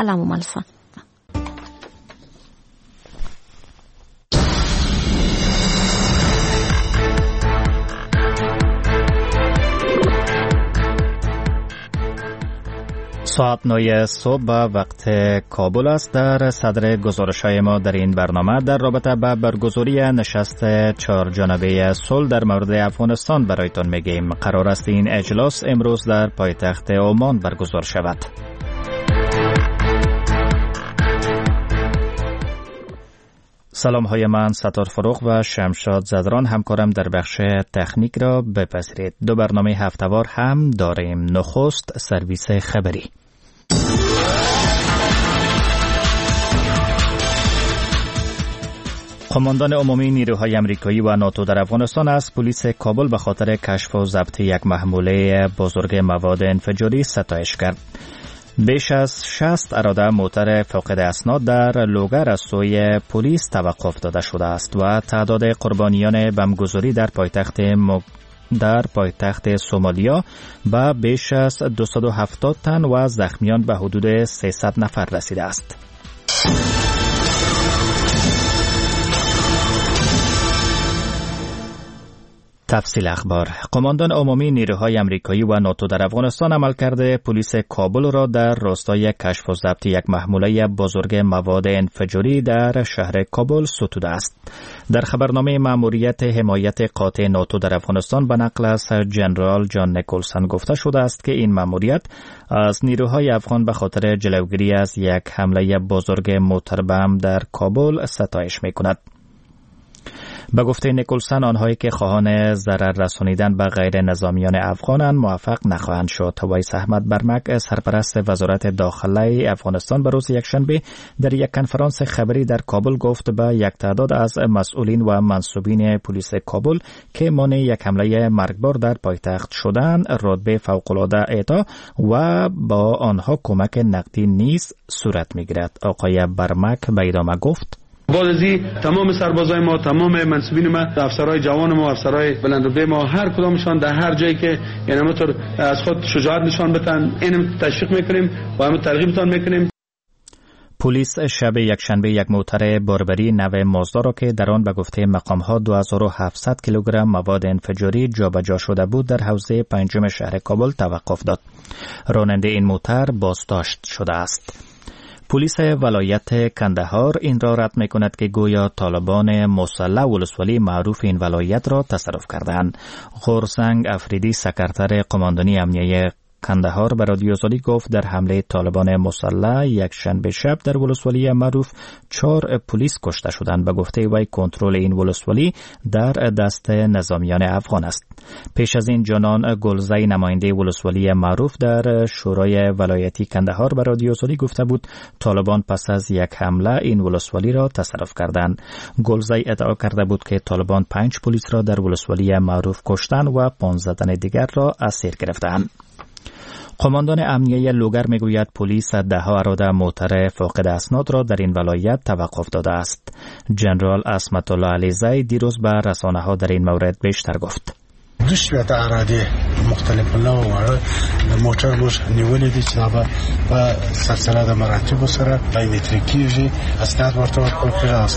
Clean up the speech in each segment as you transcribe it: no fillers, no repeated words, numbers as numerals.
الممارسة. ساعت 9 صبح وقت کابل است. در صدر گزارش‌های ما در این برنامه در رابطه با برگزاری نشست 4 جانبه صلح در مورد افغانستان برایتان میگیم. قرار است این اجلاس امروز در پایتخت عمان برگزار شود. سلام های من ستار فروغ و شمشاد زدران همکارم در بخش تکنیک را بپذیرید. دو برنامه هفته‌وار هم داریم. نخست سرویس خبری. قماندان عمومی نیروهای امریکایی و ناتو در افغانستان از پلیس کابل به خاطر کشف و ضبط یک محموله بزرگ مواد انفجاری ستایش کرد. بیش از 60 اراده موتر فاقد اسناد در لوگر از سوی پلیس توقف داده شده است و تعداد قربانیان بمبگذاری در پایتخت سومالیا به بیش از 270 تن و زخمیان به حدود 300 نفر رسیده است. تفصیل اخبار. قماندان عمومی نیروهای امریکایی و ناتو در افغانستان عملکرد پلیس کابل را در راستای کشف و ضبط یک محموله بزرگ مواد انفجاری در شهر کابل ستوده است. در خبرنامه مأموریت حمایت قاطع ناتو در افغانستان به نقل از جنرال جان نیکلسن گفته شده است که این مأموریت از نیروهای افغان به خاطر جلوگیری از یک حمله بزرگ موتر بم در کابل ستایش می‌کند. به گفته نیکلسن آنهایی که خواهان ضرر رسانیدن به غیر نظامیان افغانند موفق نخواهند شد. ویس احمد برمک سرپرست وزارت داخله افغانستان به روز یکشنبه در یک کنفرانس خبری در کابل گفت به یک تعداد از مسئولین و منصوبین پلیس کابل که مانع یک حمله مرگبار در پایتخت شدند رتبه فوق‌العاده اعطا و با آنها کمک نقدی نیز صورت می‌گیرد. آقای برمک به ادامه گفت بعد از تمام سربازای ما، تمام منصبین ما، افسرهای جوان ما، افسرهای بلندرتبه ما، هر کدامشان در هر جایی که یعنی همونطور از خود شجاعت نشان بدن اینم تشویق میکنیم و هم ترغیبتان میکنیم. پلیس شب یکشنبه یک موتر باربری نو مازدا را که در آن به گفته مقام‌ها 2700 کیلوگرم مواد انفجاری جابجا شده بود در حوزه پنجم شهر کابل توقف داد. راننده این موتر بازداشت شده است. پلیس ولایت کندهار این را رد می‌کند که گویا طالبان مسلح ولسوالی معروف این ولایت را تصرف کردند. غورسنگ افریدی سکرتر قماندانی امنیه کندهار به رادیو آزادی گفت در حمله طالبان مسلح یک شنبه شب در ولسوالی معروف 4 پلیس کشته شدند. به گفته وی کنترل این ولسوالی در دست نظامیان افغان است. پیش از این جانان گلزی نماینده ولسوالی معروف در شورای ولایتی کندهار به رادیو آزادی گفته بود طالبان پس از یک حمله این ولسوالی را تصرف کردند. گلزی ادعا کرده بود که طالبان 5 پلیس را در ولسوالی معروف کشتند و 15 تن دیگر را اسیر گرفتند. قماندان امنیه لوگر میگوید پلیس 10 اراده موتر فاقد اسناد را در این ولایت توقف داده است. جنرال عصمت الله علیزی دیروز به رسانه‌ها در این مورد بیشتر گفت. 200 اراده مختلف نوع موتر موږ نیولې دي چې دا په سلسله د مراتبو سره بایومتریکي اسناد ورته ورکول.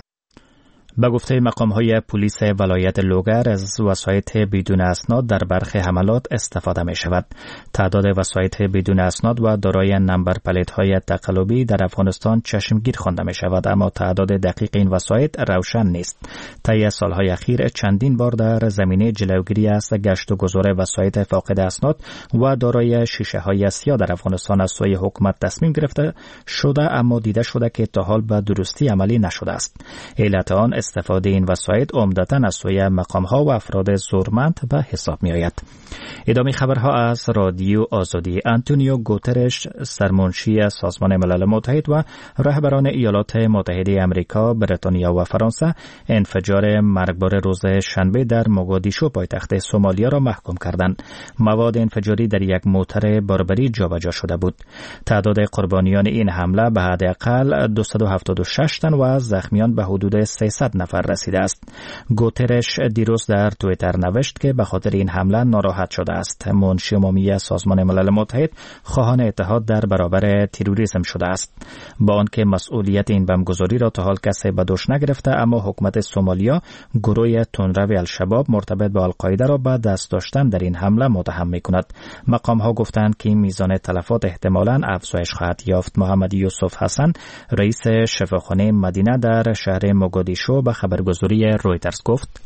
به گفته مقام‌های پلیس ولایت لوگر از وسایط بدون اسناد در برخی حملات استفاده می شود. تعداد وسایط بدون اسناد و دارای نمبر پلیت‌های تقلبی در افغانستان چشمگیر خوانده می شود، اما تعداد دقیق این وسایط روشن نیست. طی سالهای اخیر چندین بار در زمینه جلوگیری از گشت و گذار وسایط فاقد اسناد و دارای شیشه‌های سیاه در افغانستان از سوی حکومت تصمیم گرفته شده، اما دیده شده که تا حال به درستی عملی نشده است. علت آن استفاده این وسایط عمدتاً از سوی مقام‌ها و افراد زورمند به حساب می‌آید. ادامه خبرها از رادیو آزادی. آنتونیو گوترش سرمنشی سازمان ملل متحد و رهبران ایالات متحده آمریکا، بریتانیا و فرانسه انفجار مرگبار روز شنبه در موگادیشو پایتخت سومالیا را محکوم کردند. مواد انفجاری در یک موتر باربری جابجا شده بود. تعداد قربانیان این حمله به حداقل 276 تن و زخمیان به حدود 300 نفر رسیده است. گوترش دیروز در توییتر نوشت که به خاطر این حمله ناراحت شده است. منشی عمومی سازمان ملل متحد خواهان اتحاد در برابر تروریسم شده است. با آنکه مسئولیت این بمبگذاری را تا حال کسی به دوش نگرفته، اما حکومت سومالیا گروه تندرو الشباب مرتبط با القاعده را به دست داشتن در این حمله متهم می‌کند. مقام ها گفتند که میزان تلفات احتمالاً افزایش خواهد یافت. محمد یوسف حسن رئیس شفاخانه مدینه در شهر موگادیشو به خبرگزاری رویترز گفت: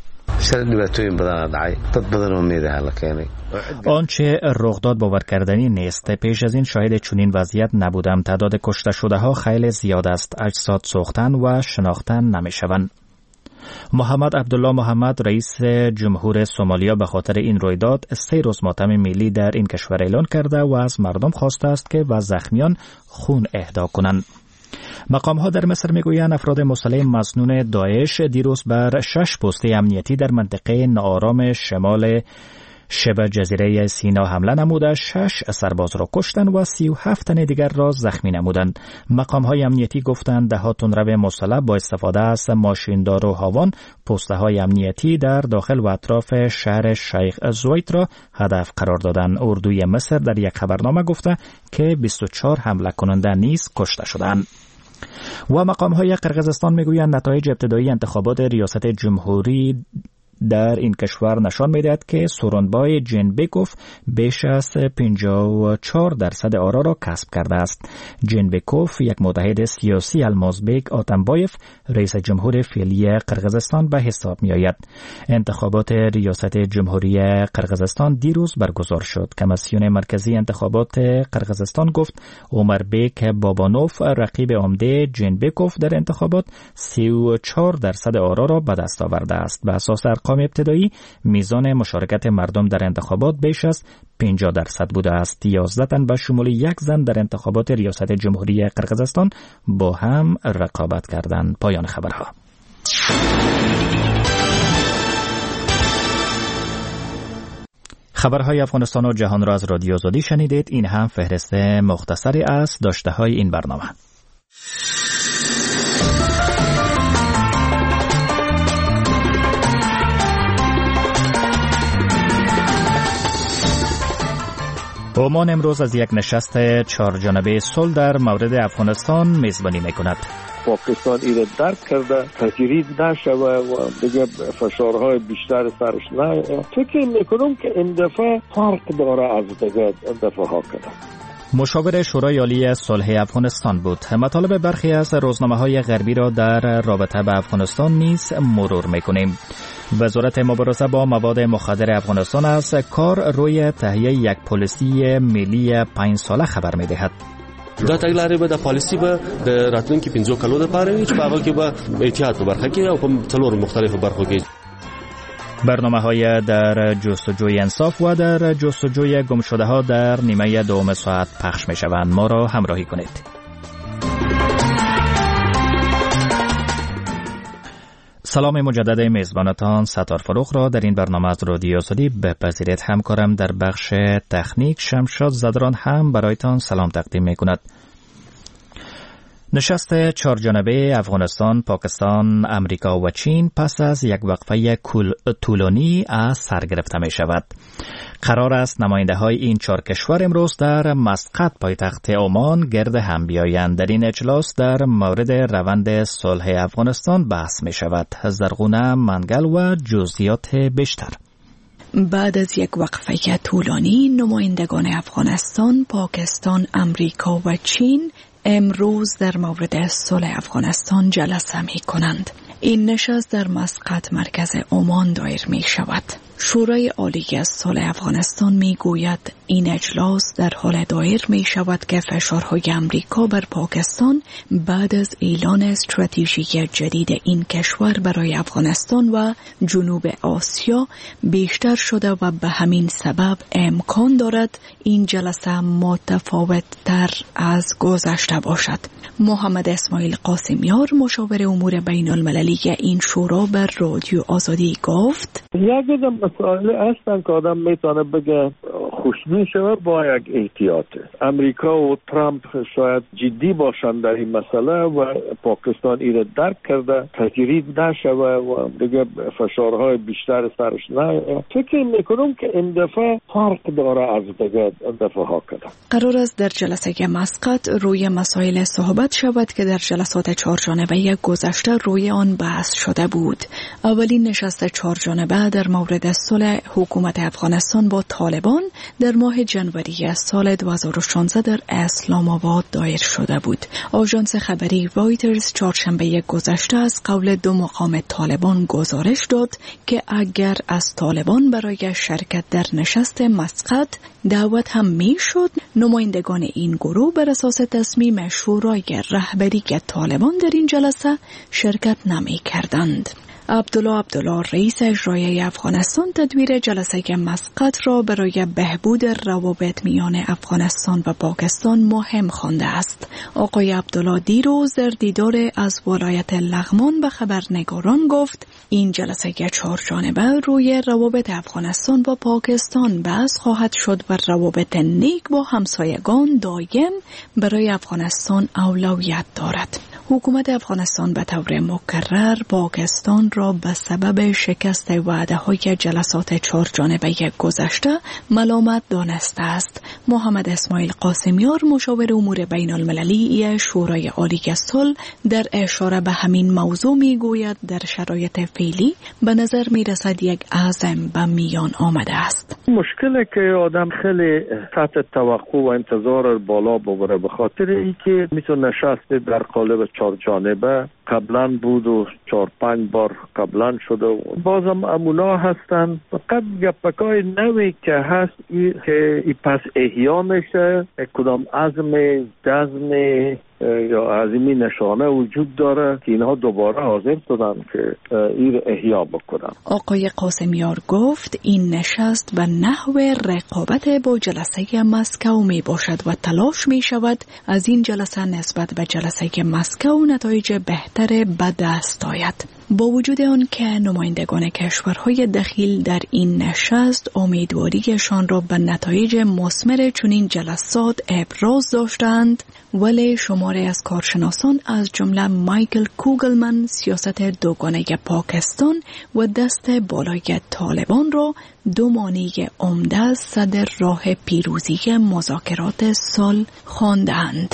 آنچه رخ داد باور کردنی نیست. پیش از این شاهد چنین وضعیت نبودم. تعداد کشته شده ها خیلی زیاد است. اجساد سوختن و شناختن نمیشوند. محمد عبدالله محمد رئیس جمهور سومالیا به خاطر این رویداد 3 روز ماتم ملی در این کشور اعلان کرده و از مردم خواسته است که به زخمیان خون اهدا کنند. مقام ها در مصر میگویند افراد مسلح مسنون داعش دیروز بر 6 پست امنیتی در منطقه ناآرام شمال شبه جزیره سینا حمله نموده 6 سرباز را کشتند و 37 تن دیگر را زخمی نمودند. مقام های امنیتی گفتند دهها تندرو مسلح با استفاده از ماشیندار و هاوان پسته های امنیتی در داخل و اطراف شهر شیخ زوید را هدف قرار دادند. اردوی مصر در یک خبرنامه گفته که 24 حمله کننده نیز کشته شدند. و مقام های قرقیزستان میگویند نتایج ابتدایی انتخابات ریاست جمهوری در این کشور نشان می‌دهد که سورونبای جینبکوف بیش از 54% آرا را کسب کرده است. جینبکوف یک متحد سیاسی المازبک آتمبایف رئیس جمهور فعلی قرقیزستان به حساب می‌آید. انتخابات ریاست جمهوری قرقیزستان دیروز برگزار شد. کمیسیون مرکزی انتخابات قرقیزستان گفت عمربک بابانوف رقیب عمده جینبکوف در انتخابات 34% آرا را به دست آورده است. به اساس ارقام ابتدایی میزان مشارکت مردم در انتخابات بیش از 50% بوده است. 11 تن به شمول 1 زن در انتخابات ریاست جمهوری قرقیزستان با هم رقابت کردند. پایان خبرها. خبرهای افغانستان و جهان را از رادیو آزادی شنیدید. این هم فهرست مختصری از داشته‌های این برنامه. عمان امروز از یک نشست 4 جانبه صلح در مورد افغانستان میزبانی میکند. پاکستان ایران درک کرده تجرید نشوه و دیگه فشارهای بیشتر سرش نه. فکر میکنم که این دفعه فرق داره از دیگه دفعه ها کنه. مشاور شورای عالی صلح افغانستان بود. مطالب برخی از روزنامه‌های غربی را در رابطه با افغانستان نیز مرور میکنیم. وزارت مبارزه با مواد مخدر افغانستان از کار روی تهیه یک پالیسی ملی 5 ساله خبر می‌دهد. دا تګلارې به د پالیسي به د راتلونکي 5 کالو لپاره وي چې په هغه کې به احتیاط په برخه کې او په څلور مختلفو برخو کې برنامه‌های در جستجوی انصاف و در جستجوی گمشده‌ها در نیمه دوم ساعت پخش می‌شوند. ما را همراهی کنید. سلام مجدد میزبانتان ستار فروخ را در این برنامه از رادیو آزادی بپذیرید. همکارم در بخش تکنیک شمشاد زدران هم برایتان سلام تقدیم می‌کند. نشست 4 جانبه افغانستان، پاکستان، امریکا و چین پس از یک وقفه طولانی از سر گرفته می شود. قرار است نماینده های این 4 کشور امروز در مسقط پایتخت عمان گرد هم بیایند. در این اجلاس در مورد روند صلح افغانستان بحث می شود. زرغونه منگل و جزئیات بیشتر. بعد از یک وقفه طولانی نمایندگان افغانستان، پاکستان، امریکا و چین امروز در مورد صلح افغانستان جلسه می کنند. این نشست در مسقط مرکز عمان دایر می شود. شورای عالی از صلح افغانستان می گوید این اجلاس در حال دایر می شود که فشارهای امریکا بر پاکستان بعد از اعلان استراتژی جدید این کشور برای افغانستان و جنوب آسیا بیشتر شده و به همین سبب امکان دارد این جلسه متفاوت تر از گذشته باشد. محمد اسماعیل قاسمیار مشاور امور بین المللی این شورا بر رادیو آزادی گفت یک مسائل هستن که آدم میتونه بگه کشنی شود با یک احتیاط. امریکا و ترامپ شاید جدی باشند در این مسئله و پاکستان ایره درک کرده تجرید نشود و دیگه فشارهای بیشتر سرش نه. فکر میکنم که این دفعه فرق داره از دیگه دفعه ها کرده. قرار است در جلسه مسقط روی مسائل صحبت شود که در جلسات 4 جانبه گذشته روی آن بحث شده بود. اولین نشست 4 جانبه در مورد صلح حکومت افغانستان با طالبان در ماه جنوری سال 2016 در اسلام آباد دایر شده بود. آژانس خبری رایترز چهارشنبه گذشته از قول 2 مقام طالبان گزارش داد که اگر از طالبان برای شرکت در نشست مسقط دعوت هم میشد، نمایندگان این گروه بر اساس تصمیم شورای رهبری طالبان در این جلسه شرکت نمی کردند. عبدالله رئیس اجرایی افغانستان تدویر جلسه مسقط را برای بهبود روابط میان افغانستان و پاکستان مهم خوانده است. آقای عبدالله دیروز در دیدار از ولایت لغمان به خبرنگاران گفت این جلسه 4 جانبه روی روابط افغانستان و پاکستان بحث خواهد شد و روابط نیک با همسایگان دایم برای افغانستان اولویت دارد. حکومت افغانستان به طور مکرر پاکستان را به سبب شکست وعده‌های جلسات 4 جانبه گذشته ملامت دانسته است. محمد اسماعیل قاسمیار مشاور امور بین المللی شورای عالی صلح در اشاره به همین موضوع میگوید در شرایط فعلی به نظر میرسد یک عزم به میان آمده است. مشکلی که آدم خیلی سطح توقع و انتظار بالا ببره به خاطر اینکه میتونه نشست در قالب 4 جانبه قبلا بود و 4-5 بار قبلا شده و بازم امونا هستن. فقط گپکای نوی که هست که پس احیا میشه، کدام عزم جزم یا عزمی نشانه وجود داره که اینها دوباره حاضر شدن که این احیا بکنن. آقای قاسمیار گفت این نشست به نحو رقابت با جلسه مسکو می باشد و تلاش می شود از این جلسه نسبت به جلسه مسکو نتایج بهتر به دست آید. با وجود آن که نمایندگان کشورهای دخیل در این نشست امیدواریشان را به نتایج مثمر چنین جلسات ابراز داشتند، ولی شماری از کارشناسان از جمله مایکل کوگلمن سیاست دوگانه پاکستان و دست بالای طالبان را 2 مانع عمده صدر راه پیروزی مذاکرات صلح خواندند.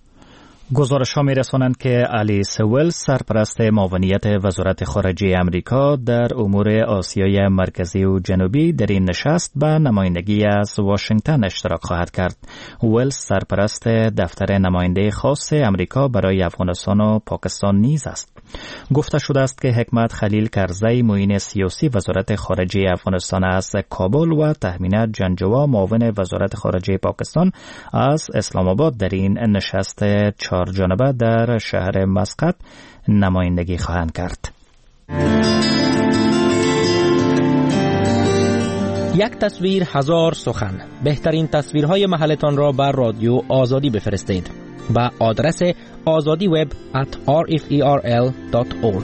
گزارش ها می رسانند که الیس ولز سرپرست معاونیت وزارت خارجه امریکا در امور آسیای مرکزی و جنوبی در این نشست به نمایندگی از واشنگتن اشتراک خواهد کرد. ولز سرپرست دفتر نماینده خاص امریکا برای افغانستان و پاکستان نیز است. گفته شده است که حکمت خلیل کرزی معین سیاسی وزارت خارجه افغانستان از کابل و تهمینه جنجوا معاون وزارت خارجه پاکستان از اسلام آباد در این نشست 4 جانبه در شهر مسقط نمایندگی خواهند کرد. یک تصویر 1000 سخن. بهترین تصویرهای محلتان را بر رادیو آزادی بفرستید با آدرس azadiweb@rferl.org.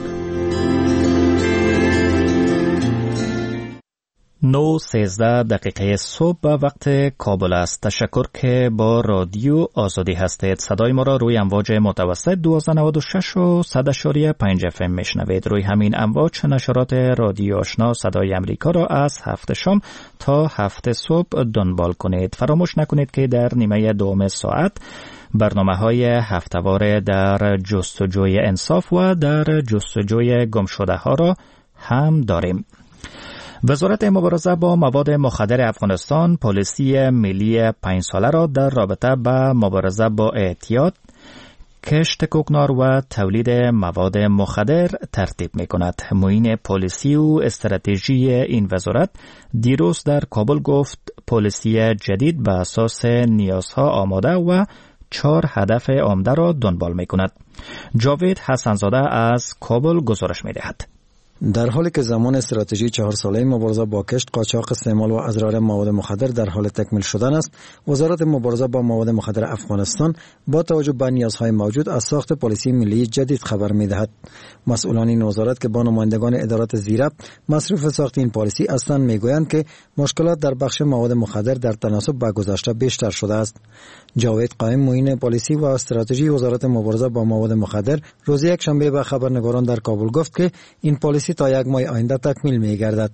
9:13 صبح به وقت کابل است. تشکر که با رادیو آزادی هستید. صدای ما را روی امواج متوسط 1296 و 100.5 FM میشنوید. روی همین امواج نشرات رادیو آشنا صدای امریکا را از 7 شام تا 7 صبح دنبال کنید. فراموش نکنید که در نیمه دوم ساعت برنامه‌های هفته‌وار در جستجوی انصاف و در جستجوی گمشده‌ها را هم داریم. وزارت مبارزه با مواد مخدر افغانستان پالیسی ملی 5 ساله را در رابطه با مبارزه با اعتیاد، کشت کوکنار و تولید مواد مخدر ترتیب می کند. معین پالیسی و استراتژی این وزارت دیروز در کابل گفت پالیسی جدید به اساس نیازها آماده و 4 هدف عمده را دنبال می کند. جاوید حسنزاده از کابل گزارش می دهد. در حالی که زمان استراتژی 4 ساله مبارزه با کشت، قاچاق، استعمال و اضرار مواد مخدر در حال تکمیل شدن است، وزارت مبارزه با مواد مخدر افغانستان با توجه به نیازهای موجود از ساخت پلیسی ملی جدید خبر می‌دهد. مسئولان این وزارت که با نمایندگان ادارات زیربط مصروف ساخت این پلیسی هستند میگویند که مشکلات در بخش مواد مخدر در تناسب با گذشته بیشتر شده است. جاوید قائم معین پلیسی و استراتژی وزارت مبارزه با مواد مخدر روز یکشنبه به خبرنگاران در کابل گفت که این پلیسی تا یک ماه آینده تکمیل می‌گردد.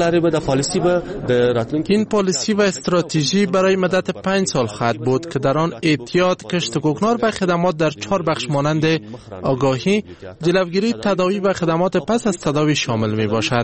این پلیسی و استراتژی برای مدت 5 سال خواهد بود که در آن احتیاط، کشت کوکنار و خدمات در 4 بخش مانند آگاهی، جلوگیری، تداوی و خدمات پس از تداوی شامل می‌باشد.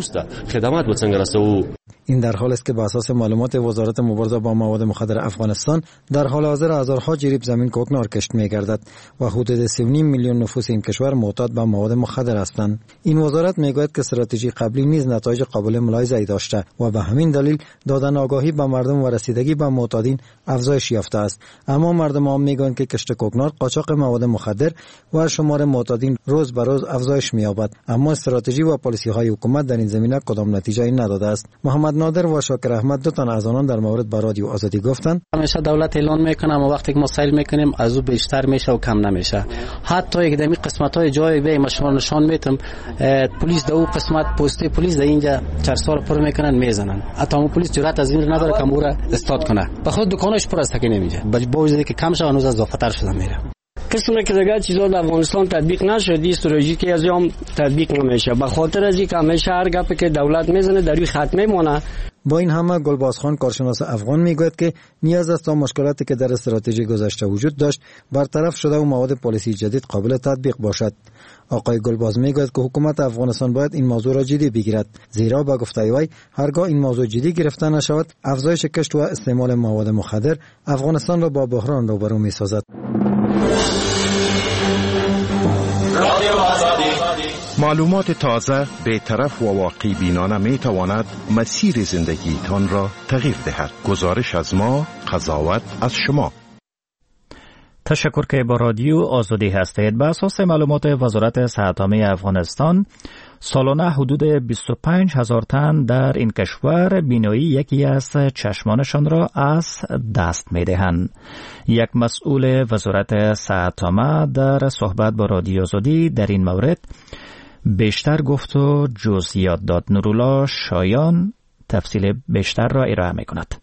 این در حال است که بر اساس معلومات وزارت مبارزه با مواد مخدر افغانستان در حال حاضر هزارها جریب زمین کوکنار کشت می‌گردد و حدود 3.5 میلیون نفوس این کشور معتاد به مواد مخدر هستند. این وزارت میگوید که استراتژی قبلی نیز نتایج قابل ملاحظه‌ای داشته و به همین دلیل دادن آگاهی به مردم و رسیدگی به معتادین افزایش یافته است. اما مردم هم میگویند که کشت کوکنار، قاچاق مواد مخدر و شمار معتادین روز به روز افزایش می‌یابد، اما استراتژی و پالیسی‌های حکومت در این زمینه کدام نتیجه نداده است. محمد نادر و شاکر احمد دو تن از آنان در مورد با رادیو آزادی گفتند همیشه دولت اعلان میکنه اما وقتی که ما سیل میکنیم از او بیشتر میشه و کم نمیشه. حتی یک دمی قسمت‌های جای به ما شما نشان میتم پلیس دو قسمت پست پلیس در اینجا 4 سال پر میکنن میزنن. حتی پلیس جرأت از این نداره که مورا استاد کنه. به خود دکانش پر است که نمیشه. با وجودی که کم شه هنوز اضافه‌تر شده میره. قسمی که دیگه چیزا در افغانستان تطبیق نشد، استراتژی که از هم تطبیق نمیشه. به خاطر از اینکه همیشه هر گپی که دولت میزنه در روی خط میمونه. با این همه گلبازخان کارشناس افغان میگوید که نیاز است تا مشکلاتی که در استراتژی گذشته وجود داشت برطرف شده و مواد پالیسی جدید قابل تطبیق باشد. آقای گلباز میگوید که حکومت افغانستان باید این موضوع را جدی بگیرد، زیرا با گفته وی هرگاه این موضوع جدی گرفته نشود افزایش کشت و استعمال مواد مخدر افغانستان را با بحران روبرو میسازد. معلومات تازه، بی‌طرف و واقعی بینانه می تواند مسیر زندگیتان را تغییر دهد. گزارش از ما، قضاوت از شما. تشکر که با رادیو آزادی هستید. به اساس معلومات وزارت صحت عامه افغانستان سالانه حدود 25,000 تن در این کشور بینایی یکی از چشمانشان را از دست می دهند. یک مسئول وزارت صحت عامه در صحبت با رادیو آزادی در این مورد بیشتر گفت و جزئیات داد. نورالله شایان تفصیل بیشتر را ارائه می کند.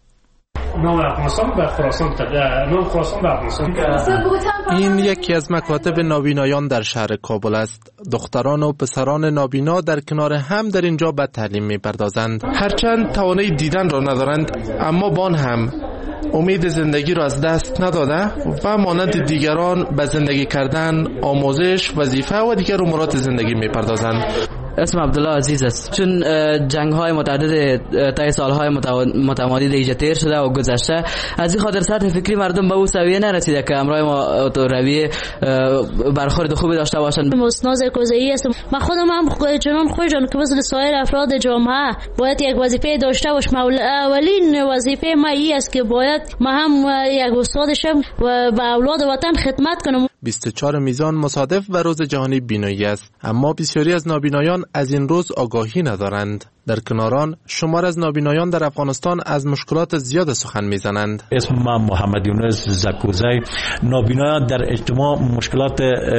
این یکی از مکاتب نابینایان در شهر کابل است. دختران و پسران نابینا در کنار هم در اینجا به تعلیم می‌پردازند. هرچند توانایی دیدن را ندارند، اما با آن هم امید زندگی را از دست نداده و مانند دیگران به زندگی کردن، آموزش، وظیفه و دیگر امورات زندگی می‌پردازند. اسم عبدالله عزیز است. چون جنگ‌های متعدد طی سال‌های متمادی دیگه تیر شده و گذشته، از این خاطر سطح فکری مردم به اون سویه نرسیده که همراه ما رویه برخورد خوبی داشته باشند. مستناز کوزایی هستم. من خودم هم چنان خوشم که مثل سایر افراد جامعه باید یک وظیفه داشته باشم. اولین وظیفه ما این است که باید ما هم یک استاد شم و به اولاد وطن خدمت کنم. 24 میزان مصادف و روز جهانی بینایی است، اما بسیاری از نابینایان از این روز آگاهی ندارند. در کنار آن شمار از نابینایان در افغانستان از مشکلات زیاد سخن میزنند. اسم من محمد یونس زکوزی. نابینایان در اجتماع مشکلات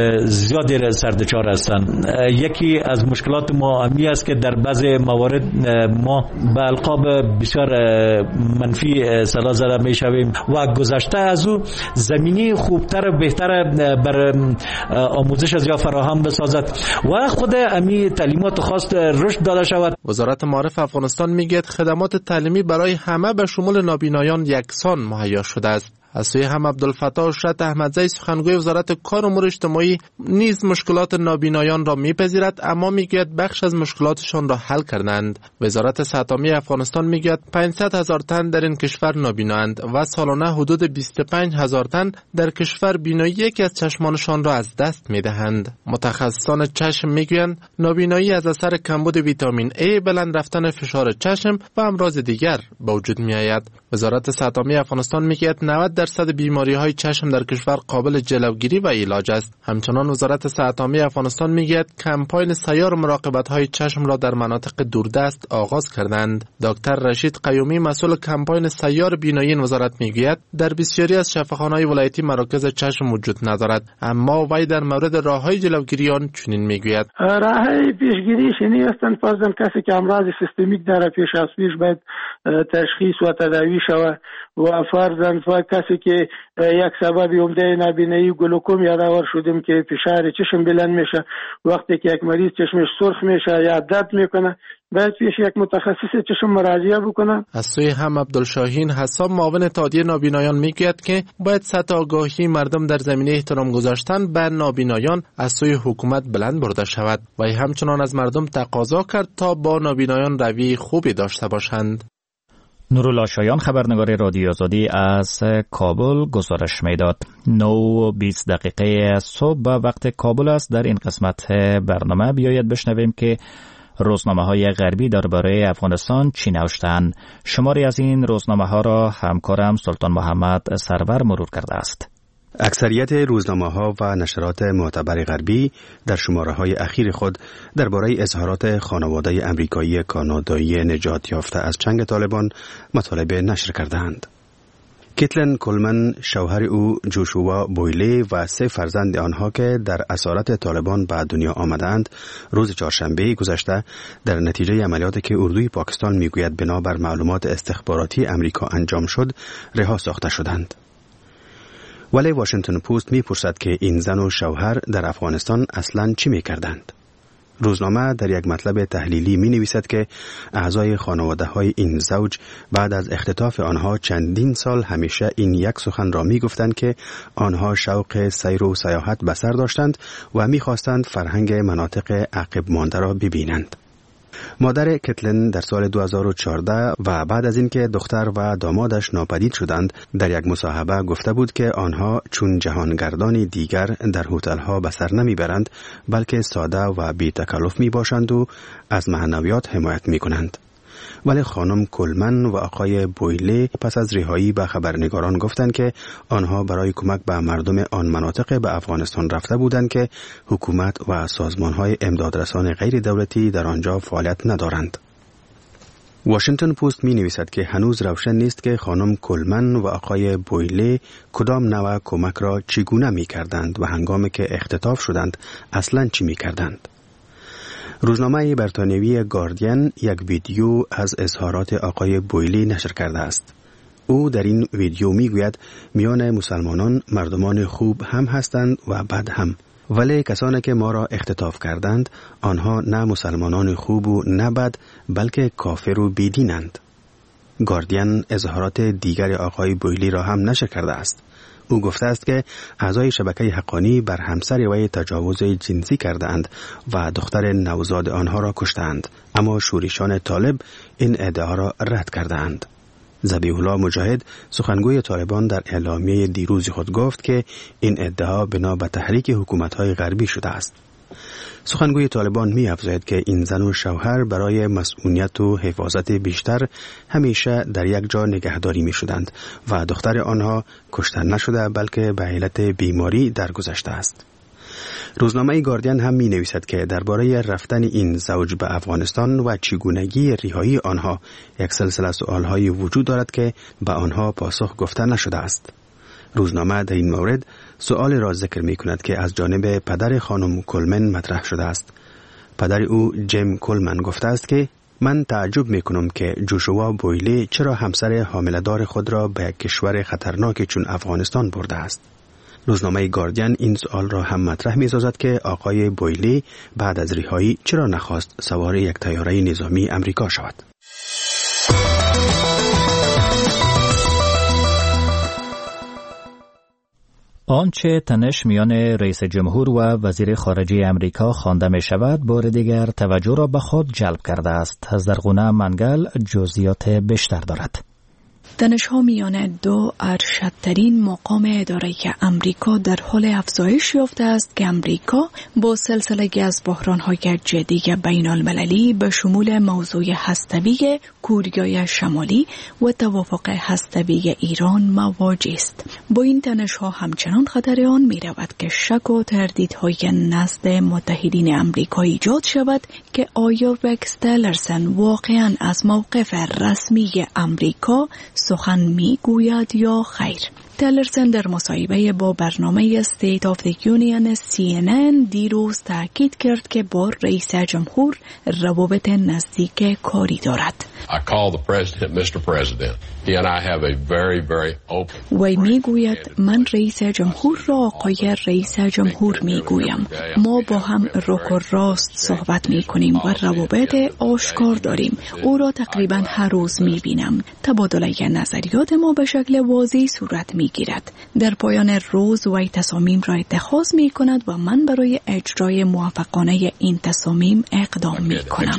زیادی سردچار هستند. یکی از مشکلات ما همی است که در بعضی موارد ما به القاب بسیار منفی صدا زده میشویم و گذشته از او زمینی خوبتر و بهتر بر آموزش از یا فراهم بسازد و خود امی تعلیمات خاص رشد داده شود. وزارت معارف افغانستان میگه خدمات تعلیمی برای همه به شمول نابینایان یکسان مهیا شده است. از سوی هم عبدالفتاح شرط احمدزی سخنگوی وزارت کار امور اجتماعی نیز مشکلات نابینایان را میپذیرد، اما میگوید بخش از مشکلاتشان را حل کردند. وزارت صحت عامه افغانستان میگوید 500,000 تن در این کشور نابینااند و سالانه حدود 25,000 تن در کشور بینایی یکی از چشمانشان را از دست میدهند. متخصصان چشم میگویند نابینایی از اثر کمبود ویتامین A، بلند رفتن فشار چشم و امراض دیگر به وجود میآید. وزارت صحت عامه افغانستان میگوید 90% 90% بیماری‌های چشم در کشور قابل جلوگیری و علاج است. همچنان وزارت صحت عامه افغانستان میگوید کمپاین سیار مراقبت‌های چشم را در مناطق دوردست آغاز کردند. دکتر رشید قیومی مسئول کمپاین سیار بینایی این وزارت میگوید در بسیاری از شفاخانه‌های ولایتی مراکز چشم وجود ندارد، اما وی در مورد راه‌های جلوگیری آن چنین میگوید: راه‌های پیشگیری شنی هستند. فرضاً کسی که امراض سیستمیک داره پیش از پیش باید تشخیص و تداوی شود و فرضاً کسی که یک سبب عمده نابینایی گلوکوم یادآور شدیم که فشار چشم بلند میشه، وقتی که یک مریض چشمش سرخ میشه یا درد میکنه باید پیش یک متخصص چشم مراجعه بکنه. از سوی هم عبدالشاهین حساب معاون اتحادیه نابینایان میگوید که باید سطح آگاهی مردم در زمینه احترام گذاشتن به نابینایان از سوی حکومت بلند برده شود و همچنان از مردم تقاضا کرد تا با نابینایان روی خوبی داشته باشند. نورالله شایان خبرنگار رادیو آزادی از کابل گزارش میداد. 9:20 صبح به وقت کابل است. در این قسمت برنامه بیاید بشنویم که روزنامه‌های غربی درباره افغانستان چی نوشتند. شماری از این روزنامه‌ها را همکارم سلطان محمد سرور مرور کرده است. اکثریت روزنامه‌ها و نشرات معتبر غربی در شماره‌های اخیر خود درباره اظهارات خانواده امریکایی کانادایی نجات یافته از چنگ طالبان مطالب نشر کردند. کیتلین کولمن، شوهر او جوشوا بویلی و 3 فرزند آنها که در اسارت طالبان به دنیا آمدند، روز چهارشنبه گذشته در نتیجه عملیاتی که اردوی پاکستان میگوید بنابر معلومات استخباراتی امریکا انجام شد، رها ساخته شدند. ولی واشنگتن پست میپرسد که این زن و شوهر در افغانستان اصلاً چی میکردند؟ روزنامه در یک مطلب تحلیلی می نویسد که اعضای خانواده های این زوج بعد از اختطاف آنها چندین سال همیشه این یک سخن را می گفتند که آنها شوق سیر و سیاحت به سر داشتند و می خواستند فرهنگ مناطق عقب مانده را ببینند. مادر کتلین در سال 2014 و بعد از اینکه دختر و دامادش ناپدید شدند در یک مصاحبه گفته بود که آنها چون جهانگردان دیگر در هتل‌ها به سر نمیبرند بلکه ساده و بی تکلف می باشند و از معنویات حمایت می کنند. ولی خانم کولمن و آقای بویلی پس از رهایی به خبرنگاران گفتند که آنها برای کمک به مردم آن مناطق به افغانستان رفته بودند که حکومت و سازمان‌های امدادرسان غیر دولتی در آنجا فعالیت ندارند. واشنگتن پست می نویسد که هنوز روشن نیست که خانم کولمن و آقای بویلی کدام نوع کمک را چگونه می کردند و هنگامی که اختطاف شدند اصلاً چی می کردند. روزنامه بریتانیایی گاردین یک ویدیو از اظهارات آقای بویلی نشر کرده است. او در این ویدیو میگوید میان مسلمانان مردمان خوب هم هستند و بد هم، ولی کسانی که ما را اختطاف کردند آنها نه مسلمانان خوب و نه بد بلکه کافر و بیدینند. گاردین اظهارات دیگر آقای بویلی را هم نشر کرده است. او گفته است که اعضای شبکه حقانی بر همسر وی تجاوز جنسی کردند و دختر نوزاد آنها را کشتند، اما شورشان طالب این ادعا را رد کردند. ذبیح الله مجاهد سخنگوی طالبان در اعلامیه دیروز خود گفت که این ادعا بنا به تحریک حکومت‌های غربی شده است. سخنگوی طالبان می افزاید که این زن و شوهر برای مسئولیت و حفاظت بیشتر همیشه در یک جا نگهداری می شدند و دختر آنها کشته نشده بلکه به علت بیماری درگذشته است. روزنامه گاردین هم می نویسد که درباره رفتن این زوج به افغانستان و چگونگی رهایی آنها یک سلسله سوال‌های وجود دارد که به آنها پاسخ گفته نشده است. روزنامه در این مورد سؤال را ذکر می کند که از جانب پدر خانم کولمن مطرح شده است. پدر او جیم کولمن گفته است که من تعجب می کنم که جوشوا بویلی چرا همسر حامله‌دار خود را به یک کشور خطرناک چون افغانستان برده است. روزنامه گاردین این سؤال را هم مطرح می سازد که آقای بویلی بعد از رهایی چرا نخواست سوار یک طیاره نظامی امریکا شود. آنچه تنش میان رئیس جمهور و وزیر خارجه امریکا خوانده می شود بار دیگر توجه را به خود جلب کرده است. زرغونه منگل جزئیات بیشتر دارد. تنش‌ها میان دو ارشدترین مقام اداره امریکا در حال افزایش یافته است که امریکا با سلسله از بحران‌های جدی بین المللی به شمول موضوع هسته‌ای کره شمالی و توافق هسته‌ای ایران مواجه است. با این تنش‌ها همچنان خطر آن می‌رود که شک و تردیدهای نزد متحدین امریکا ایجاد شود که آیا رکس تیلرسن واقعاً از موقف رسمی امریکا سخن میگوید یا خیر. تیلرسن در مصاحبه با برنامه State of the Union CNN دیروز تاکید کرد که با رئیس جمهور روابط نزدیک کاری دارد. وی میگوید من رئیس جمهور را آقای رئیس جمهور میگویم. ما با هم روک و راست صحبت میکنیم و روابط آشکار داریم. او را تقریبا هر روز میبینم. تبادله نظریات ما به شکل واضح صورت میگیرد. در پایان روز وی تصامیم را اتخاذ میکند و من برای اجرای موفقانه این تصامیم اقدام میکنم.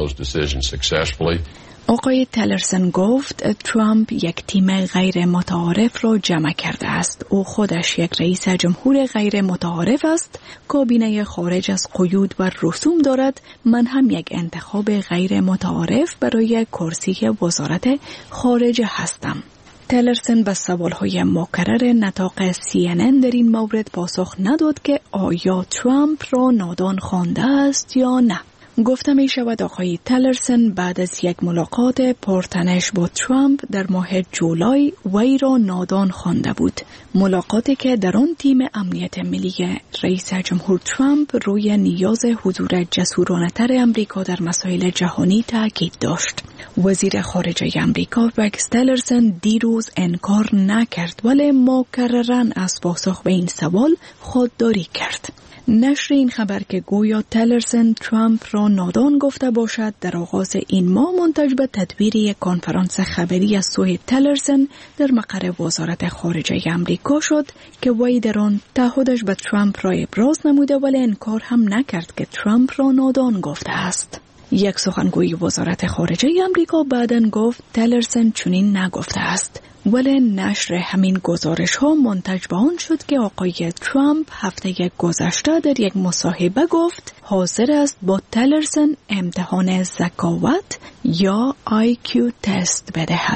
آقای تیلرسن گفت ترامپ یک تیم غیر متعارف را جمع کرده است. او خودش یک رئیس جمهور غیر متعارف است. کابینه خارج از قیود و رسوم دارد. من هم یک انتخاب غیر متعارف برای کرسی وزارت خارجه هستم. تیلرسن به سوالهای مکرر نطاق CNN در این مورد پاسخ نداد که آیا ترامپ را نادان خوانده است یا نه. گفته می شود آقای تیلرسن بعد از یک ملاقات پرتنش با ترامپ در ماه جولای وی را نادان خوانده بود. ملاقاتی که در آن تیم امنیت ملی رئیس جمهور ترامپ روی نیاز حضور جسورانه‌تر امریکا در مسائل جهانی تاکید داشت. وزیر خارجه امریکا رکس تیلرسن دیروز انکار نکرد ولی مکرراً از پاسخ به این سوال خودداری کرد. نشر این خبر که گویا تیلرسن ترامپ را نادان گفته باشد در آغاز این ماه منتج به تدبیر یک کنفرانس خبری از سوی تیلرسن در مقر وزارت خارجه امریکا شد که وی در آن تعهدش به ترامپ را ابراز نموده ولی انکار هم نکرد که ترامپ را نادان گفته است. یک سخنگوی وزارت خارجه امریکا بعداً گفت تیلرسن چنین نگفته است. ولی نشر همین گزارش ها منتج به آن شد که آقای ترامپ هفته گذشته در یک مصاحبه گفت حاضر است با تیلرسن امتحان ذکاوت یا IQ تست بدهد.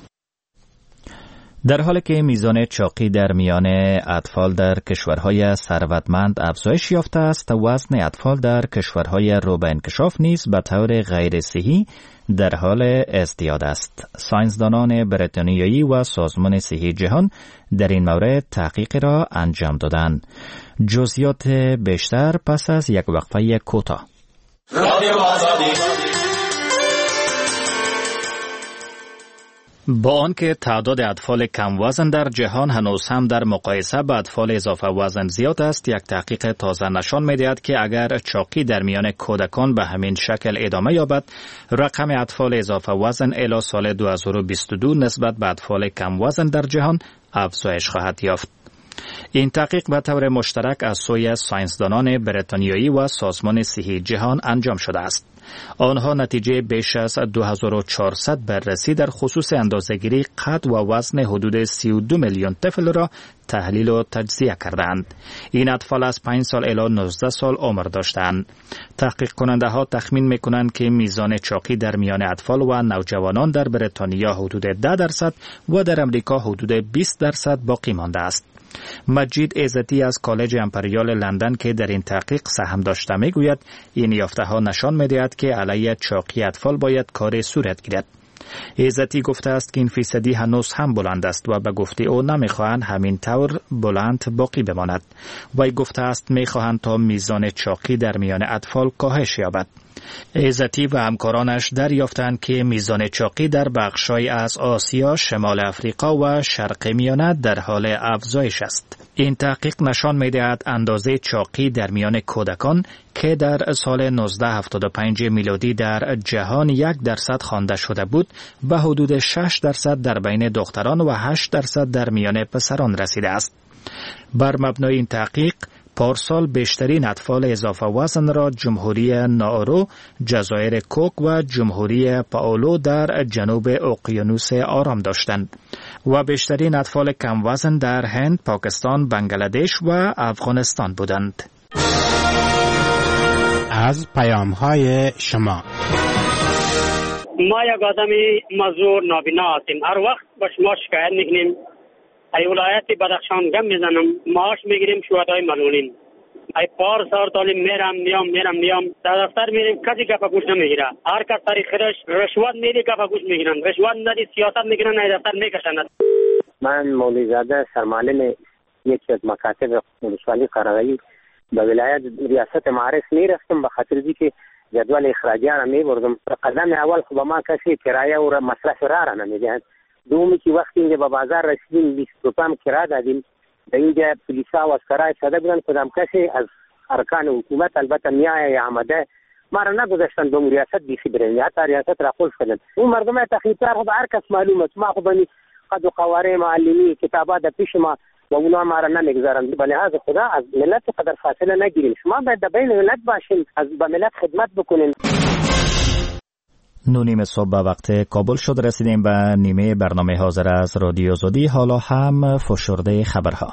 در حالی که میزان چاقی در میان اطفال در کشورهای ثروتمند افزایش یافته است، وزن اطفال در کشورهای رو به انکشاف نیز به طور غیر صحی در حال ازدیاد است. ساینسدانان بریتانیایی و سازمان صحی جهان در این مورد تحقیق را انجام دادند. جزئیات بیشتر پس از یک وقفه کوتاه. با آنکه تعداد اطفال کم وزن در جهان هنوز هم در مقایسه با اطفال اضافه وزن زیاد است، یک تحقیق تازه نشان می‌دهد که اگر چاقی در میان کودکان به همین شکل ادامه یابد، رقم اطفال اضافه وزن الی سال 2022 نسبت به اطفال کم وزن در جهان افزایش خواهد یافت. این تحقیق به طور مشترک از سوی ساینسدانان بریتانیایی و سازمان صحی جهان انجام شده است. آنها نتیجه بیش از 2400 بررسی در خصوص اندازه‌گیری قد و وزن حدود 32 میلیون طفل را تحلیل و تجزیه کردند. این اطفال از 5 سال الی 19 سال عمر داشتند. تحقیق کننده ها تخمین میکنند که میزان چاقی در میان اطفال و نوجوانان در بریتانیا حدود 10% و در امریکا حدود 20% باقی مانده است. مجید عزتی از کالج امپریال لندن که در این تحقیق سهم داشته میگوید این یافته ها نشان میدهد که علیه چاقی اطفال باید کار صورت گیرد. عزتی گفته است که این فیصدی هنوز هم بلند است و به گفته او نمیخواهند همین طور بلند باقی بماند. وی گفته است میخواهند تا میزان چاقی در میان اطفال کاهش یابد. عزتی و همکارانش دریافتند که میزان چاقی در بخش‌های از آسیا، شمال افریقا و شرق میانه در حال افزایش است. این تحقیق نشان می‌دهد اندازه چاقی در میان کودکان که در سال 1975 میلادی در جهان 1% خوانده شده بود، به حدود 6% در بین دختران و 8% در میان پسران رسیده است. بر مبنای این تحقیق پارسال بیشترین اطفال اضافه وزن را جمهوری نائرو، جزایر کوک و جمهوری پائولو در جنوب اقیانوس آرام داشتند و بیشترین اطفال کم وزن در هند، پاکستان، بنگلادش و افغانستان بودند. از پیام‌های شما. ما یک آدم معذور نابینا هستیم. هر وقت به شما شکایت میکنیم. ای ولایت بدخشان گم میزنم، معاش میگیریم شهدای ملولین. ای پار سال تعلیم میرم در دفتر میریم، کسی گپ گوش نمیگیره. هر کس طریق خودش رشوت میده، گپ گوش میگیرن. رشوت ندی سیاست میگیرن، ای دفتر میکشند. من مولوی زاده سرمعلم یکی از مکاتب ولسوالی قرغی به ولایت ریاست معارف میرفتم، به خاطر اینکه جدول اخراجی را میبردم. قدم اول خب ما کسی کرایه و مصرف را نمیدهند. دومی که وقتی اینجا به بازار رسیدیم 20 روپیه کرایه دادیم، در اینجا پلیسا و اسکرای ساده بودن، کدام کسی از ارکان حکومت البته میای آمده ما را نگذاشتن به ریاست بیخی بریم، حتی ریاست را خلص کردن. اون مردم تخییطار خب هر کس معلوم است، ما خب قد و قواره معلمی کتابات در پیش ما و اونا ما را نمیگذارن. به لحاظ خدا از ملت قدر فاصله نگیریم، شما باید در بین ملت باشین، از به ملت خدمت بکنین. 9 صبح به وقت کابل شد. رسیدیم به نیمه برنامه حاضر از رادیو آزادی. حالا هم فشرده خبرها.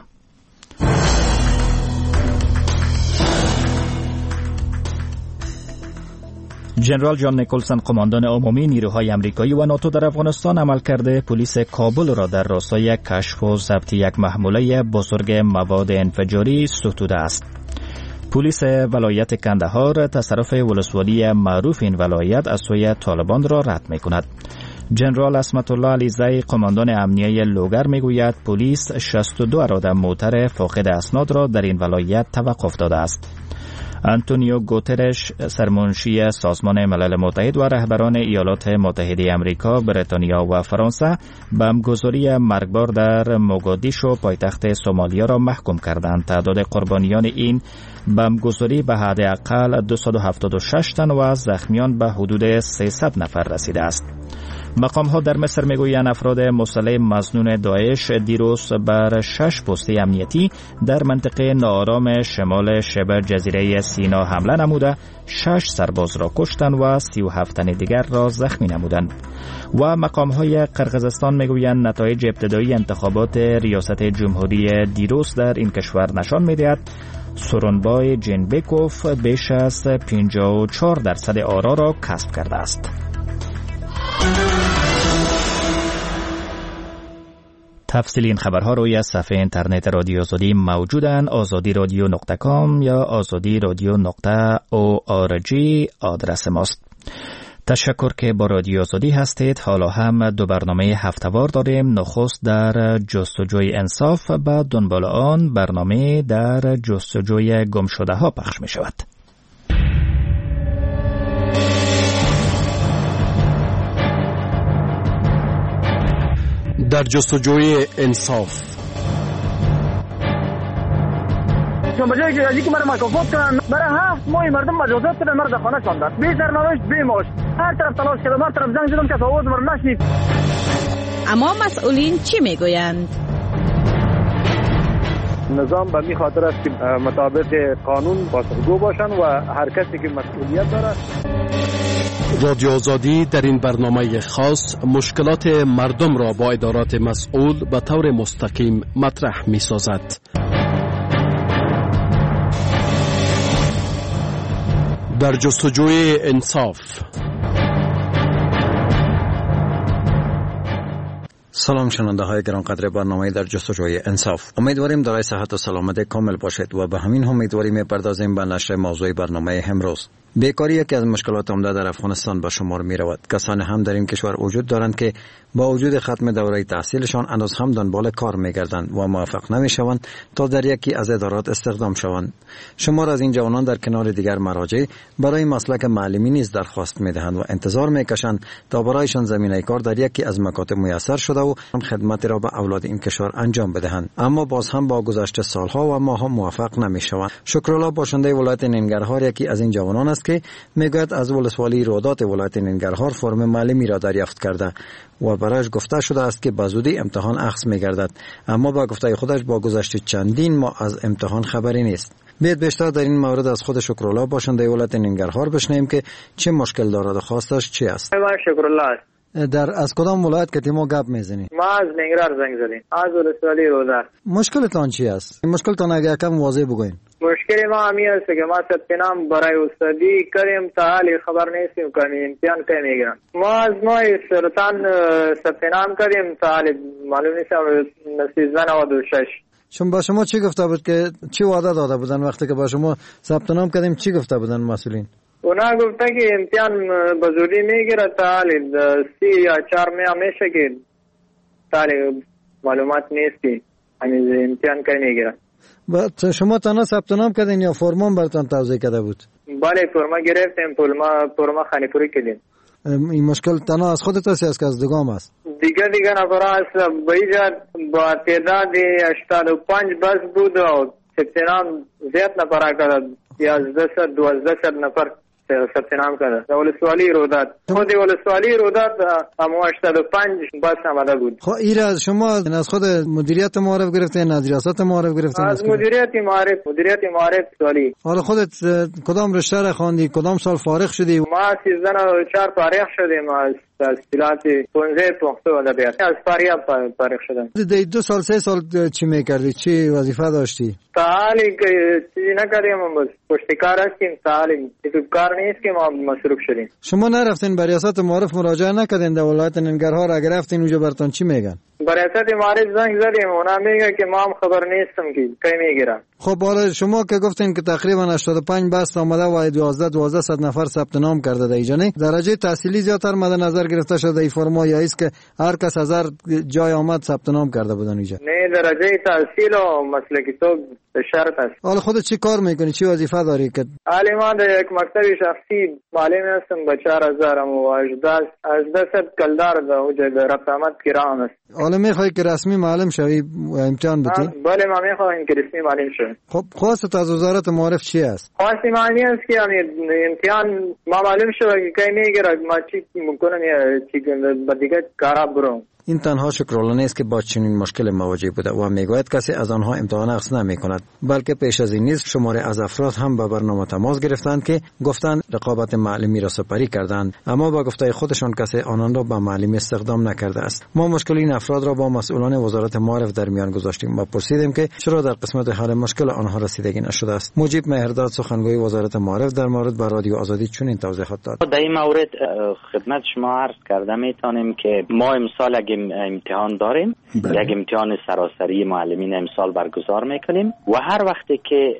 جنرال جان نیکلسن، قماندان عمومی نیروهای آمریکایی و ناتو در افغانستان، عملکرد پلیس کابل را در راستای کشف و ضبط یک محموله بزرگ مواد انفجاری ستوده است. پلیس ولایت کندهار تصرف ولسوالی معروف این ولایت از سوی طالبان را رد می کند. جنرال اسمت الله علیزی، قماندان امنیه لوگر، می گوید پلیس 62 اراده موتر فاقد اسناد را در این ولایت توقف داده است. آنتونیو گوترش، سرمنشی سازمان ملل متحد و رهبران ایالات متحده آمریکا، بریتانیا و فرانسه بمبگذاری مرگبار در موگادیشو، پایتخت سومالیا را محکوم کردند. تعداد قربانیان این بمبگذاری به حداقل 276 تن و زخمیان به حدود 300 نفر رسیده است. مقام ها در مصر میگویند افراد مسلح مظنون داعش دیروز بر 6 پست امنیتی در منطقه ناآرام شمال شبه جزیره سینا حمله نموده 6 سرباز را کشتند و 37 تن دیگر را زخمی نمودند. و مقام های قرقیزستان میگویند نتایج ابتدایی انتخابات ریاست جمهوری دیروز در این کشور نشان میدهد سورونبای جینبکوف بیش از 54% آرا را کسب کرده است. تفصیل این خبرها روی صفحه اینترنت رادیو آزادی موجودند. azadi.radio.com یا azadi.radio.org آدرس ماست. تشکر که با رادیو آزادی هستید. حالا هم 2 برنامه هفته‌وار داریم. نخست در جستجوی انصاف، بعد دنبال آن برنامه در جستجوی گمشده ها پخش می شود. در جستجوی انصاف. چون بجای که که مرا مکافات کنن، برای 7 ماه مردم مجازات کردن، مرا در خانه شاندن، بی سرنوشت بی معاش. هر طرف تلاش کردم، هر طرف زنگ زدم که آواز مرا نشنید. اما مسئولین چی میگویند؟ نظام به می خاطر است که مطابق قانون پاسخگو باشن و هر کسی که مسئولیت داره. رادیو آزادی در این برنامه خاص مشکلات مردم را با ادارات مسئول به طور مستقیم مطرح می سازد. در جستجوی انصاف. سلام شنونده های گرانقدر برنامه در جستجوی انصاف. امیدواریم دارای صحت و سلامت کامل باشید و به همین امیدواری میپردازیم به نشر موضوع برنامه امروز. بیکاری یکی از مشکلات عمده در افغانستان به شمار می رود. کسانی هم در این کشور وجود دارند که با وجود ختم دوره تحصیلشان هنوز هم دنبال کار می گردند و موفق نمی شوند تا در یکی از ادارات استخدام شوند. شمار از این جوانان در کنار دیگر مراجع برای مسلک معلمی نیز درخواست می دهند و انتظار می کشند تا برایشان زمینه کار در یکی از مکاتب میسر شده و خدمت را به اولاد این کشور انجام بدهند، اما باز هم با گذشت سالها و ماهها موفق نمی شوند. شکرالله باشنده ولایت ننگرهار یکی از این جوانان است است که میگوید از ولسوالی رودات ولایت ننگرهار فرم معلمی را دریافت کرده و برایش گفته شده است که به زودی امتحان اخذ می‌گردد، اما با گفته خودش با گذشت چندین ماه از امتحان خبری نیست. بیاید بیشتر در این مورد از خود شکرالله باشنده ولایت ننگرهار بشنویم که چه مشکل دارد و خواستش چی است. شکرالله از کدام ولایت که ما گپ میزنی؟ ما از ننگرهار زنگ زدیم، از ولسوالی رودات. مشکلتان چی است؟ مشکلتان اگه کم واضح بگوین. مشکل ما همی است که ما ثبت نام برای استادی کردیم تا حالی خبر نیستیم که امتحان کی میگیرن. ما از ماه سرطان ثبت نام کردیم تا حالی معلوم نیست 1396. چون با شما چی گفته بود که چی وعده داده بودن وقتی که با شما ثبت نام کردیم؟ چی گفته بودن مسئولین؟ اونا گفته که امتحان به زودی میگیره تا حالی 3 یا 4 ماه میشه که تا حالی معلومات نیست که امتحان کی میگیره. شما تنها ثبت نام کردین یا فرمان براتون توزیع کرده بود؟ بله فرما گرفتیم، فرما خانه‌پوری کردیم. این مشکل تنها از خودت است که از دیگام است؟ دیگه نفر است. به اینجا با تعداد 85 بس بود و ثبت نام زیاد نفر کرد، 1100-1200 نفر ثبت نام کرد. ولسوالی رودات خود ولسوالی رودات اما 85 بس آمده بود. خب ایرا از شما از خود مدیریت معارف گرفتین، از ریاست معارف گرفتین؟ از مدیریت معارف سوالی. حالا خودت کدام رشته را خواندی؟ کدام سال فارغ شدی؟ ما 1394 فارغ شدیم از تحصیلات 15 پختو ادبیات. از فارغ شدم. 2 سال 3 سال چی میکردی؟ چی وظیفه داشتی؟ تعالی چیزی نکردیم، بس پشتکار هستیم. تعالی کار نیست که ما مصروف شدیم. شما نرفتین به ریاست معارف مراجعه نکردین در ولایت ننگرهار؟ اگر رفتین اونجا براتون چی میگن؟ به ریاست معارف زنگ زدیم، اونا میگه که ما هم خبر نیستم که کی میگیرن. خب حالا شما که گفتین که تقریبا 85 بس آمده و 1200 نفر ثبت نام کرده در اینجا، نه درجه تحصیلی زیاتر مد نظر گرفته شده این فرما یا است که هر کس از هر جای آمد ثبت نام کرده بودن اینجا؟ نه درجه تحصیل و مسلکی تو شرط است. حالا خودت چی کار میکنی؟ چی وظیفه داری؟ که من در یک مکتب شخصی معلم هستم با 4000 و 1800 کلدار در اوجه رفت آمد کرام است. حالا میخوای که رسمی معلم شوی امتحان بدی؟ بله ما میخوایم که رسمی معلم شوم. خب خواستت از وزارت معارف چی است؟ خواستم معنی است که امتحان ما معلوم شد که کی میگیره، ما چی میکنم یا چی دیگه کارا برم. این تنها شکرالله نیست که با چنین مشکل مواجه بوده و میگوید کسی از آنها امتحان اخذ نمی کند، بلکه پیش از این نیز شماره از افراد هم به برنامه تماس گرفتند که گفتند رقابت معلمی را سپری کردند، اما با گفته خودشان کسی آنان را به معلمی استخدام نکرده است. ما مشکل این افراد را با مسئولان وزارت معارف در میان گذاشتیم و پرسیدیم که چرا در قسمت حل مشکل آنها رسیدگی نشده است. مجیب مهرداد سخنگوی وزارت معارف در مورد به رادیو آزادی چنین توضیحات داد. در این مورد خدمت شما عرض کرده میتونیم که ما امسال امتحان داریم، یک امتحان سراسری معلمین امسال برگزار میکنیم و هر وقتی که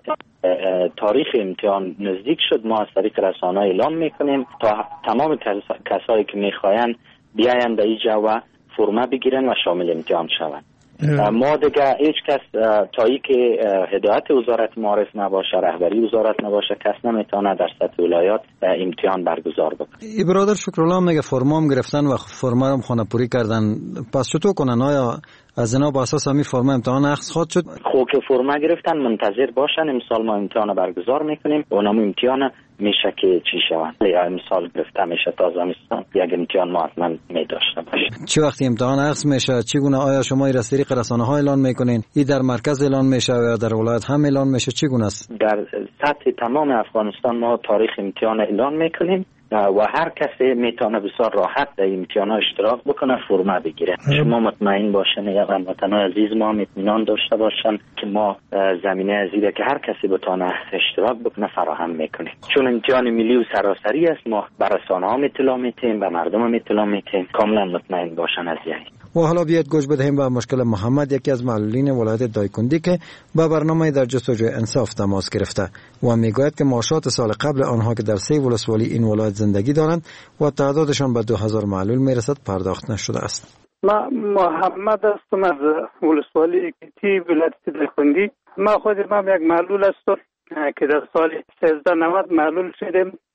تاریخ امتحان نزدیک شد ما از طریق رسانه اعلام میکنیم تا تمام کسایی که میخواین بیاین در اینجا و فرمه بگیرن و شامل امتحان شوند. ما دیگه هیچ کس تایی که هدایت وزارت معارف نباشه، رهبری وزارت نباشه، کس نمیتونه در سطح ولایات امتحان برگزار بکنه. ای برادر شکرالله میگه فرمام گرفتن و فرما هم خانه پوری کردن، پس چطور کنن؟ آیا از اینا با اساس همین فرما امتحان اخذ خواهد شد؟ خب که فرما گرفتن منتظر باشن، امسال ما امتحان برگزار میکنیم و اونم امتحان میشه که چی شوند یا امسال گرفته میشه تازه میستان یک امتحان ما حتما میداشته باشیم. چه وقتی امتحان اخذ میشه چگونه؟ آیا شما این رسیری رسانه ها اعلان میکنین؟ این در مرکز اعلان میشه یا در ولایت هم اعلان میشه؟ چگونه است؟ در سطح تمام افغانستان ما تاریخ امتحان اعلان میکنیم و هر کسی میتونه بسیار راحت در امتحان اشتراک بکنه، فرمه بگیره. شما مطمئن باشن یا هموطنان عزیز ما اطمینان داشته باشن که ما زمینه ازیده که هر کسی بتونه اشتراک بکنه فراهم میکنیم، چون امتحان ملی و سراسری است. ما به رسانه ها اطلاع میدیم، به مردم اطلاع میدیم، کاملا مطمئن باشن از این. و حالا بیاید گوش بدهیم به مشکل محمد، یکی از معلولین ولایت دایکندی که با برنامه در جستجوی انصاف تماس گرفته و میگوید که معاشات سال قبل آنها که در 3 ولسوالی این ولایت زندگی دارند و تعدادشان به 2000 معلول میرسد پرداخت نشده است. ما محمد هستم از ولسوالی کیتی ولایت دایکندی. ما یک معلول هستم که در سال 1390 معلول شدیم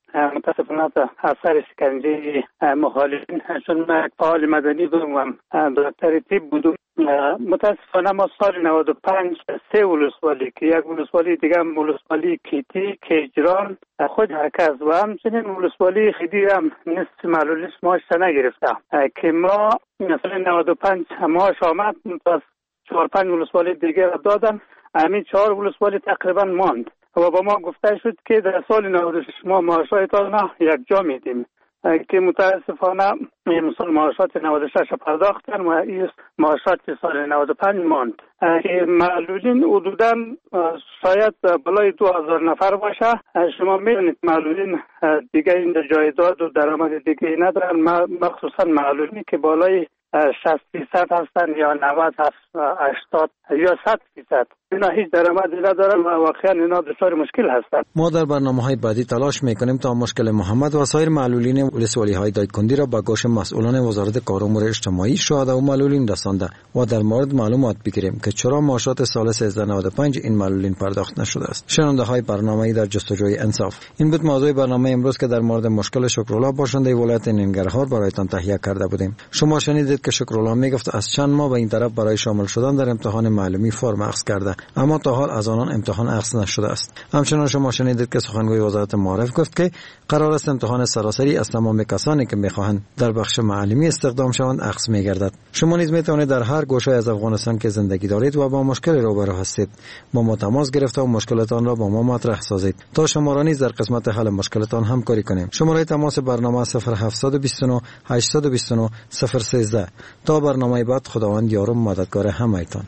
متاسفانه اثر شکنجه مخالفین، چون من فعال مدنی بودم و دکتر طب بودم. متاسفانه ما سال 95 3 ولسوالی که یک ولسوالی دیگه ولسوالی کیتی کیجران خود حرکت و همچنین ولسوالی خیدی هم نصف معلولیش ماش نگرفته که ما مثلا 95 ماش آمد پس 4-5 ولسوالی دیگه را دادن، همین 4 ولسوالی تقریبا ماند و با ما گفته شد که در سال 96 ما معاشایتان یک جا میدیم که متاسفانه مثل معاشات 96 پرداختن و این معاشات سال 95 ماند که معلولین حدودا شاید بالای 2000 نفر باشه. شما میدونید معلولین دیگه این جایداد و درآمد دیگه ندارن، مخصوصا معلولینی که بالای 60% هستن یا 90 80 یا 100%. اینا هیچ درآمدی ندارن و واقعا اینا دچار مشکل هستن. ما در برنامه‌های بعدی تلاش می‌کنیم تا مشکل محمد و سایر معلولین ولسوالی‌های دایکندی را به گوش مسئولان وزارت کار و امور اجتماعی، شهدا و معلولین رسانده و در مورد معلومات بگیریم که چرا معاشات سال 1395 این معلولین پرداخت نشده است. شنونده‌های برنامه‌ای در جستجوی انصاف. این بود موضوع برنامه امروز که در مورد مشکل شکرالله باشنده ولایت ننگرهار برایتان تهیه کرده بودیم. شما شنیدید که شکرالله میگفت از چند ماه به این طرف برای شامل شدن در امتحان معلومی فرم اخذ کرده، اما تا حال از آنان امتحان اخذ نشده است. همچنین شما شنیدید که سخنگوی وزارت معارف گفت که قرار است امتحان سراسری از تمام کسانی که می‌خواهند در بخش معلمی استخدام شوند اخذ می‌گردد. شما نیز می‌توانید در هر گوشه از افغانستان که زندگی دارید و با مشکل روبرو هستید با ما تماس گرفته و مشکلتان را با ما مطرح سازید تا شما را نیز در قسمت حل مشکلتان همکاری کنیم. شماره تماس برنامه 0729 829 013. تا برنامه بعد، خداوند یار و مددگار همه‌تان.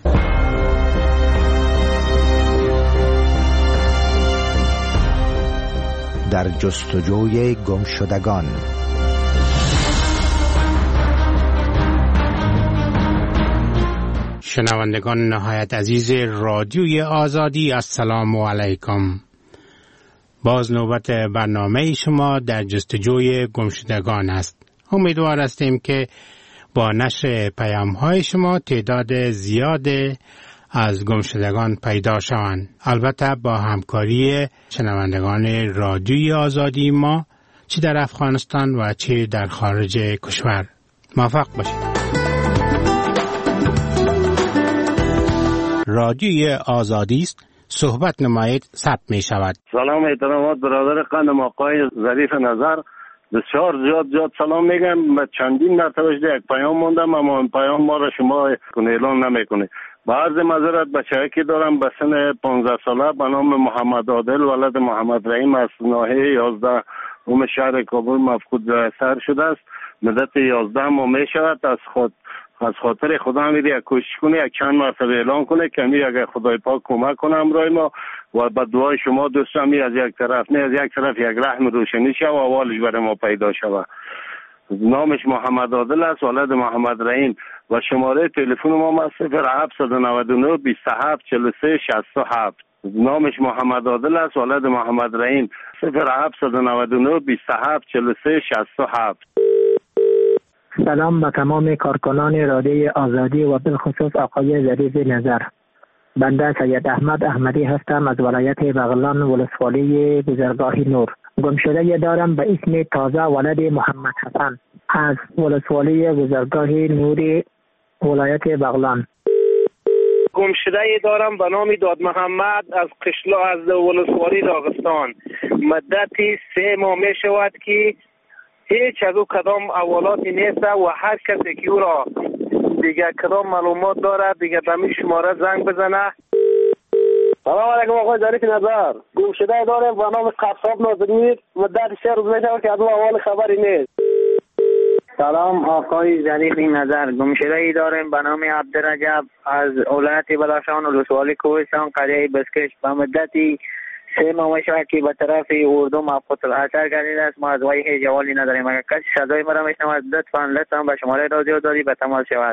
در جستجوی گمشدگان. شنوندگان نهایت عزیز رادیوی آزادی، السلام علیکم. باز نوبت برنامه شما در جستجوی گمشدگان است. امیدوار هستیم که با نشر پیام‌های شما تعداد زیاد از گمشدگان پیدا شوند، البته با همکاری شنوندگان رادیوی آزادی ما، چه در افغانستان و چه در خارج کشور. موفق باشید. رادیوی آزادی است، صحبت نمایید، ثبت می شود. سلام احترامات برادر قندم آقای ظریف نظر، بسیار زیاد سلام میگم. من چندین مرتبه یک پیام موندم اما این پیام ما را شما اعلان نمیکنه. با عرض معذرت بچه‌ای که دارم به سن 15 ساله به نام محمد عادل ولد محمد رحیم از ناحیه 11 شهر کابل مفقود سر شده است. مدت 11 ماه می شود. از خاطر خدا میری یک کوشش کنی، یک چند مرتبه اعلان کنه که می اگر خدای پاک کمک کنه همراه ما و با دعای شما دوستان می از یک طرف نه از یک طرف یک رحم روشنی شود و اولش برای ما پیدا شود. نامش محمد عادل است ولد محمد رحیم و شماره تلفن ما 0799 27 43 67. نامش محمد عادل است ولد محمد رحیم 0799 27 43 67. سلام به تمام کارکنان رادیوی آزادی و بالخصوص آقای ظریف نظر. بنده سید احمد احمدی هستم از ولایت بغلان ولسوالی گذرگاه نور. گمشده دارم به اسم تازه ولد محمد حسن از ولسوالی گذرگاه نوری ولایت بغلان. گمشده دارم به نام داد محمد از قشلا از ولسوالی داغستان. مدتی 3 ماه می شود که هیچ از او کدام اولاتی نیست و هر کسی که او را دیگه کدام معلومات داره دیگه دمی شماره زنگ بزنه. سلام علیکم آقای ظریف نظر. گمشده دارم به نام قصاب نازنین. مدت 3 روز می شود که از او اول خبری نیست. سلام آقای ظریف نظر. گمشده داریم به نام عبدالرجب از ولایت بدخشان ولسوالی کوهستان قریه بسکش. به مدتی 3 ماه شود که به طرف اردو مفقود الحشر گردیده است. ما از وی هیچ جوالی نداریم. اگر کسی صدای مرا میشنود لطفا به شماره رادیو داری به تماس شود.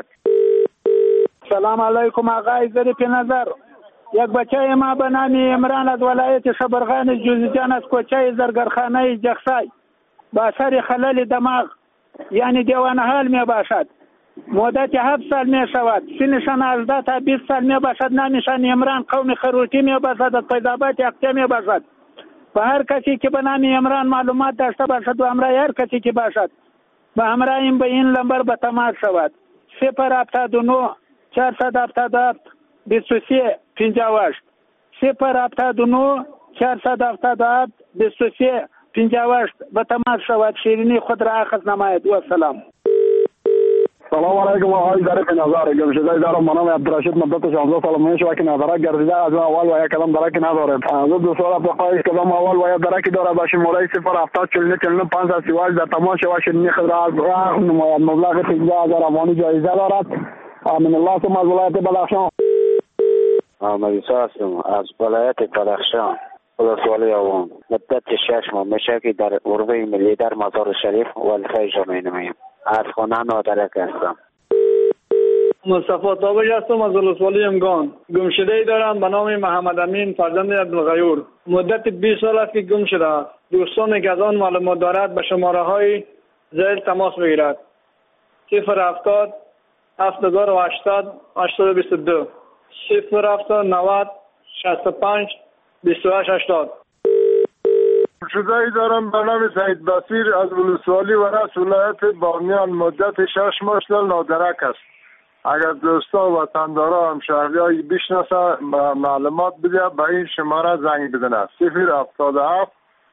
سلام علیکم آقای ظریف نظر. یک بچه ما به نام عمران از ولایت شبرغان جوزجان از کوچه زرگرخانه جخسای با اثر خلل دماغ یعنی دیوانه حال می باشد. مدت 7 سال می شود. سنشان 18 تا 20 سال می باشد. نامشان عمران قوم خروتی می باشد. از فیضاباد یقطه می باشد. و هر کسی که به نام عمران معلومات داشته باشد و همراه هر کسی که باشد و همراه این به این نمبر به تماس شود 079 477 23 58 079 477 23 58 به تماس شود. شیرینی خود را اخذ نماید. و سلام. سلام علیکم آقای ظریف نظر. گمشده دارم به نام عبدالرشید مدت 16 سال میشه که نظر گردیده از اول و یک کدام درکی نداره. از دو سال بخواهش کدام اول و یک درکی داره با شماره 070 در تماس و شیرینی خود را اخذ نماید. مبلغ 15000 افغانی جایزه دارد. امین الله ثم از ولایت بدخشان. محمد عیسی هستم از ولایت بدخشان ولسوالی آوان. مدت 6 ماه میشه که در غرفه ملی در مزار شریف وظیفه اجرا می‌نمایم. از خانه نادرک هستم. مصطفی تابج هستم از ولسوالی امگان. گمشده‌ای دارم به نام محمد امین فرزند عبدالغیور. مدت 20 سال است که گم شده است. دوستانی که از آن معلومات دارد به شماره‌های ذیل تماس بگیرد. 070 7080 822 070 65 28 80. شده‌ای دارم به نام سعید بصیر از ولسوالی و رأس ولایت بامیان. مدت 6 ماه نادرک است. اگر دوستا و وطندارا همشهریایی بشناسه معلومات بده به این شماره زنگ بزنه 077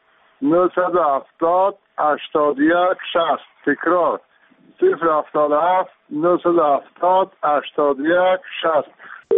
970 81 60. تکرار 077 970 81 60.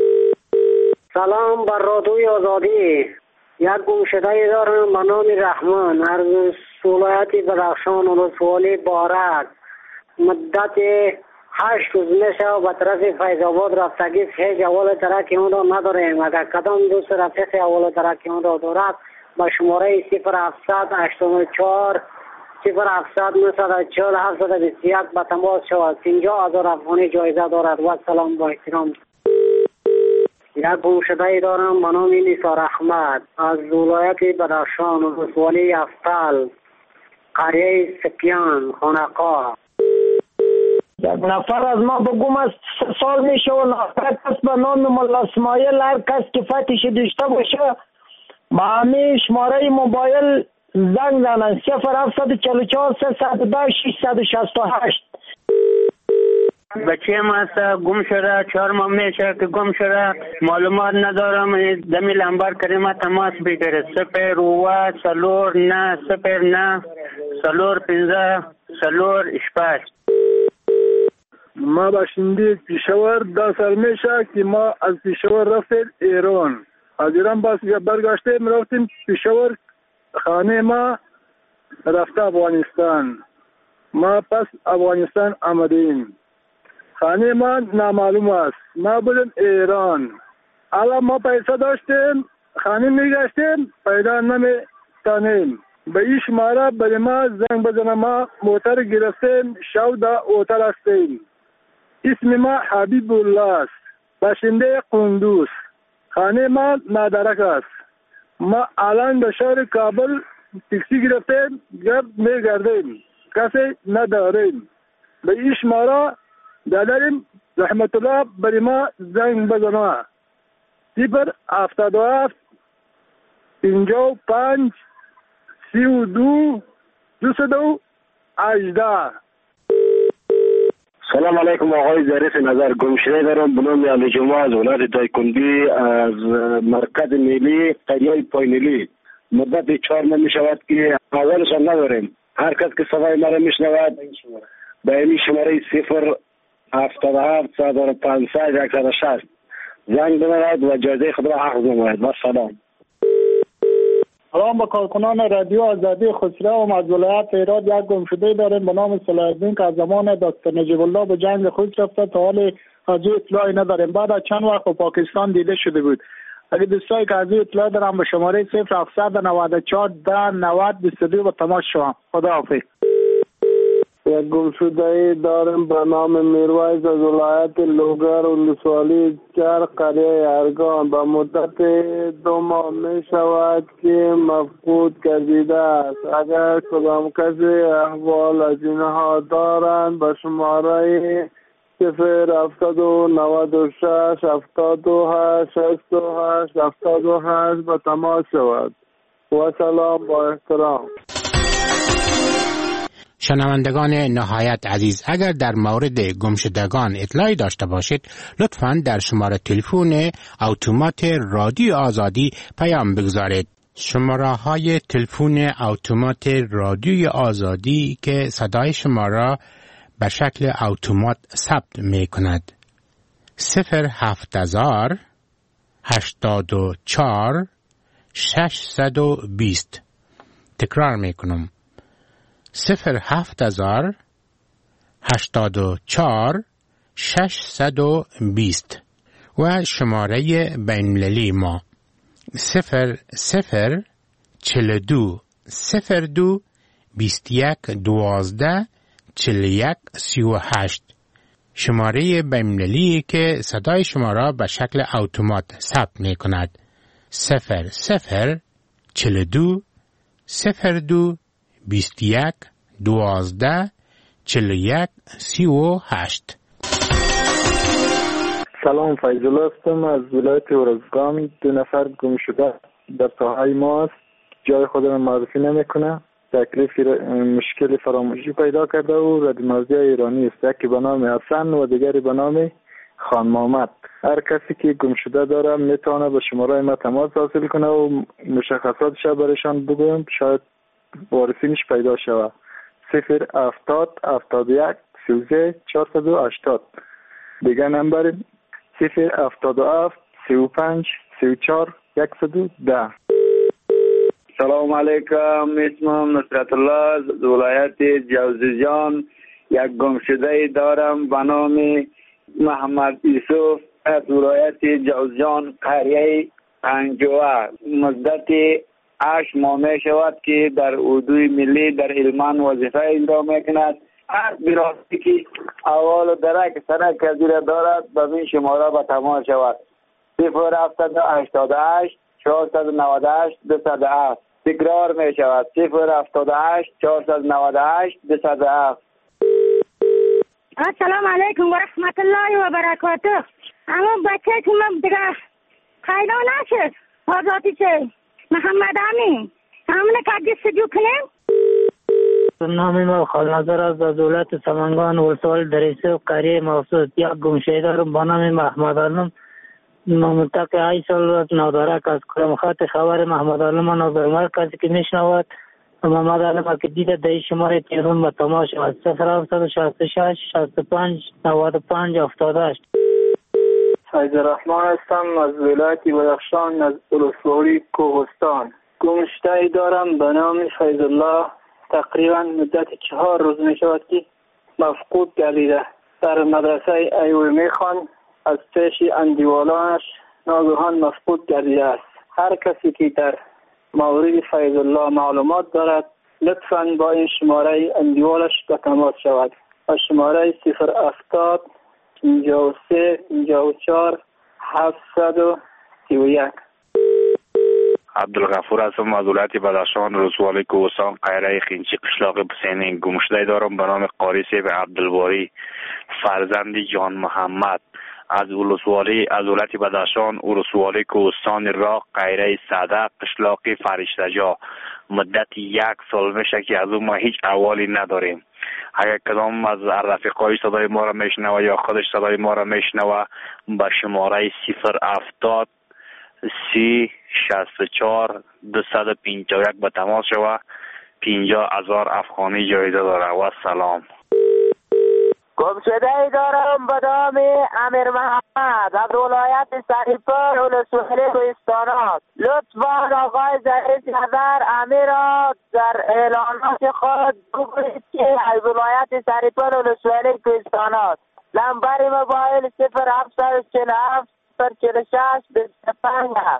سلام بر رادیوی آزادی. یک گمشده دارم به نام رحمان از ولایت بدخشان ولسوالی بارک. مدت 8 روز میشه و به طرف فیض آباد رفتگی هیچ اول ترک اون را نداریم. اگر کدام دوست رفیق اول ترک اون را دارد با شماره 0700 804 0700 940 721 به تماس شود. 50000 افغانی جایزه دارد. و سلام با احترام. یک گمشده دارم به نام نثار احمد از ولایت بدخشان ولسوالی افتال قریه سپیان خانقاه. یک نفر از ما به گم است 3 سال میشه و نفر کس به نام ملا اسماعیل هر کس که فتش داشته باشه با همه شماره موبایل زنگ زنن 0744 310 668. بچه ما است گم شده 4 ماه میشه که گم شده معلومات ندارم. دمی لمبر کریمه تماس بگیره 0 سلور نه 0 نه سلور 15 سلور اشپاش. ما باشنده پیشور 10 سال میشه که ما از پیشور رفتیم ایران. از ایران باز برگشتیم رفتیم پیشور. خانه ما رفته افغانستان. ما پس افغانستان آمدیم. خانه ما نامعلوم است. ما بودیم ایران. الان ما پیسه داشتیم خانه میگشتیم پیدا نمیتانیم. به این شماره برای ما زنگ بزنه. ما موتر گرفتیم شو دا اوتر هستیم. اسم ما حبیب الله است. باشنده قندوز. خانه ما نادرک است. ما الان به شهر کابل تاکسی گرفتیم گرد میگردیم کسی نداریم. به این شماره داداریم رحمت الله برای ما زنگ بزنه 077 55 32 218. سلام علیکم آقای ظریف نظر. گمشده دارم به نام علی جمعه از ولایت دایکندی از مرکز ملی قریه پایینلی. مدت 4 ماه می شود که اولش هم نداریم. هر کس که صدای مرا میشنود به این شماره 077 500 160 زنگ بزند و جایزه خود را اخذ نماید. و سلام. سلام به کارکنان رادیو آزادی خسرو و از ولایت هرات. یک گمشده داریم به نام صلاح الدین که از زمان دکتر نجیب الله به جنگ خود رفته تا حال از او اطلاعی نداریم. بعد از چند وقت پاکستان دیده شده بود. اگه دوستایی که از او اطلاع دارم به شماره 0794 10 90 22 به تماس شوم. خداحافظ. یک گمشده دارم به نام میرویس از ولایت لوگر ولسوالی چر قریه ارگان. به مدت 2 ماه می شود که مفقود گردیده است. اگر کدام کسی احوال از اینها دارند به شماره 07096 78 68 78 به تماس شود. و سلام با احترام. شنوندگان نهایت عزیز، اگر در مورد گمشدگان اطلاعی داشته باشید لطفاً در شماره تلفن اتومات رادیو آزادی پیام بگذارید. شماره های تلفن اتومات رادیو آزادی که صدای شما را به شکل اتومات ثبت می کند 07000 84 620. تکرار می کنم 07000 84 620 و شماره بین‌المللی ما 0042 02 21 12 41 38. شماره بین‌المللی که صدای شما را به شکل اتومات ثبت می کند 0042 02 21 12 41 38. سلام، فیض الله هستم از ولایت ارزگان. 2 نفر گم شده در ساحه ما است. جای خود را معرفی نمیکنه. تکلیف مشکل فراموشی پیدا کرده و رد مرزی ایرانی است. یکی به نام حسن و دیگری به نام خان محمد. هر کسی که گم شده داره میتونه به شماره ما تماس حاصل کنه و مشخصاتش برایشان بگویم، شاید وارثینش پیدا شود. 070 71 33 480. دیگه نمبر 077 35 34 110. سلام علیکم، اسمم نصرت الله از ولایت جوزجان. یک گمشده دارم به نام محمد یوسف از ولایت جوزجان، قریه پنجوه. مدت 8 ماه می شود که در اردوی ملی در هلمند وظیفه اجرا میکند. هر برادری که اول و درک سنک کذیره دارد به این شماره به تماس شود 078 498 207. تکرار می شود 078 498 207. السلام علیکم و رحمت الله و برکاته. اما بچه که من دیگه پیدا نشد، آزادی چه محمد امین همونه که جستجو کنیم. نام ما خالنظر از دولت سمنگان ولسوال دریسه و قریه مخصوص. یک گمشده دارم با نام محمد علم. منطق 8 سال نادارک از کرمخات خبر محمد علم نادارمار کسی که میشنود محمد علم که دیده در شماره تیرون به تماس شود 0766 65 95 78. فیض الرحمن هستم از ولایت بدخشان از ولسوالی کوهستان. گمشده دارم به نام فیض الله. تقریبا مدت 4 روز می شود که مفقود گردیده. در مدرسه ایوه میخوان، از پیش اندیوالانش ناگهان مفقود گردیده است. هر کسی که در مورد فیض الله معلومات دارد لطفاً با این شماره اندیوالش به تماس شود. با شماره 070 53 54 731. عبدالغفور هستم از ولایت بدخشان ولسوالی کوهستان قریه خینچی قشلاق حسینی. گمشده دارم به نام قاری سیب عبدالباری فرزند جان محمد از ولایت بدخشان ولسوالی کوهستان راق قریه صدق قشلاق فرشته جا. مدت 1 سال میشه که از اون ما هیچ احوالی نداریم. اگر کدام از رفیقای صدای ما را میشنوه یا خودش صدای ما را میشنوه به شماره 070 30 64 251 به تماس شوه. 50,000 افغانی جایزه داره. و سلام. گمشده دارم به نام امیر محمد از ولایت سریپور ولسوالی کوهستان. لطفا آقای ظریف نظر امیر را در اعلانات خود بگویید که از ولایت سریپور ولسوالی کوهستان. نمبر موبایل 0747 046 25 است.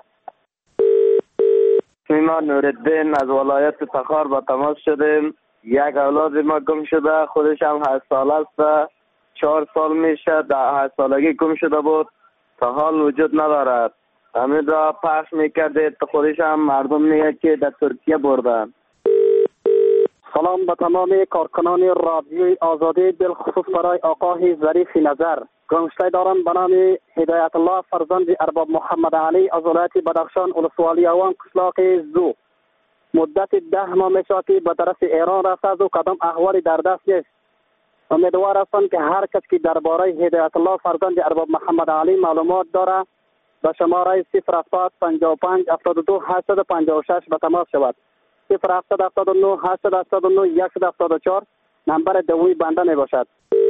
ما نوردین از ولایت تخار با تماس شدیم. یک اولاد ما گم شده، خودش هم 8 ساله است. 4 سال میشه در 8 سالگی گم شده بود، تا حال وجود ندارد. همین را پخش میکرده، خودش هم مردم میگه که در ترکیه بردن. سلام به تمام کارکنان رادیوی آزادی، بالخصوص برای آقای ظریف نظر. گمشده دارم به نام هدایت الله فرزند ارباب محمد علی از ولایت بدخشان ولسوالی اوان قشلاق زو. مدت 10 ماه میشه که به طرف ایران رفته است و کدام احوالی در دست نیست. امیدوار هستم که هر کس که درباره هدایت الله فرزند ارباب محمد علی معلومات داره به شماره 070 55 72 856 به تماس شود. 070 79 879 174 نمبر دومی بنده می باشد.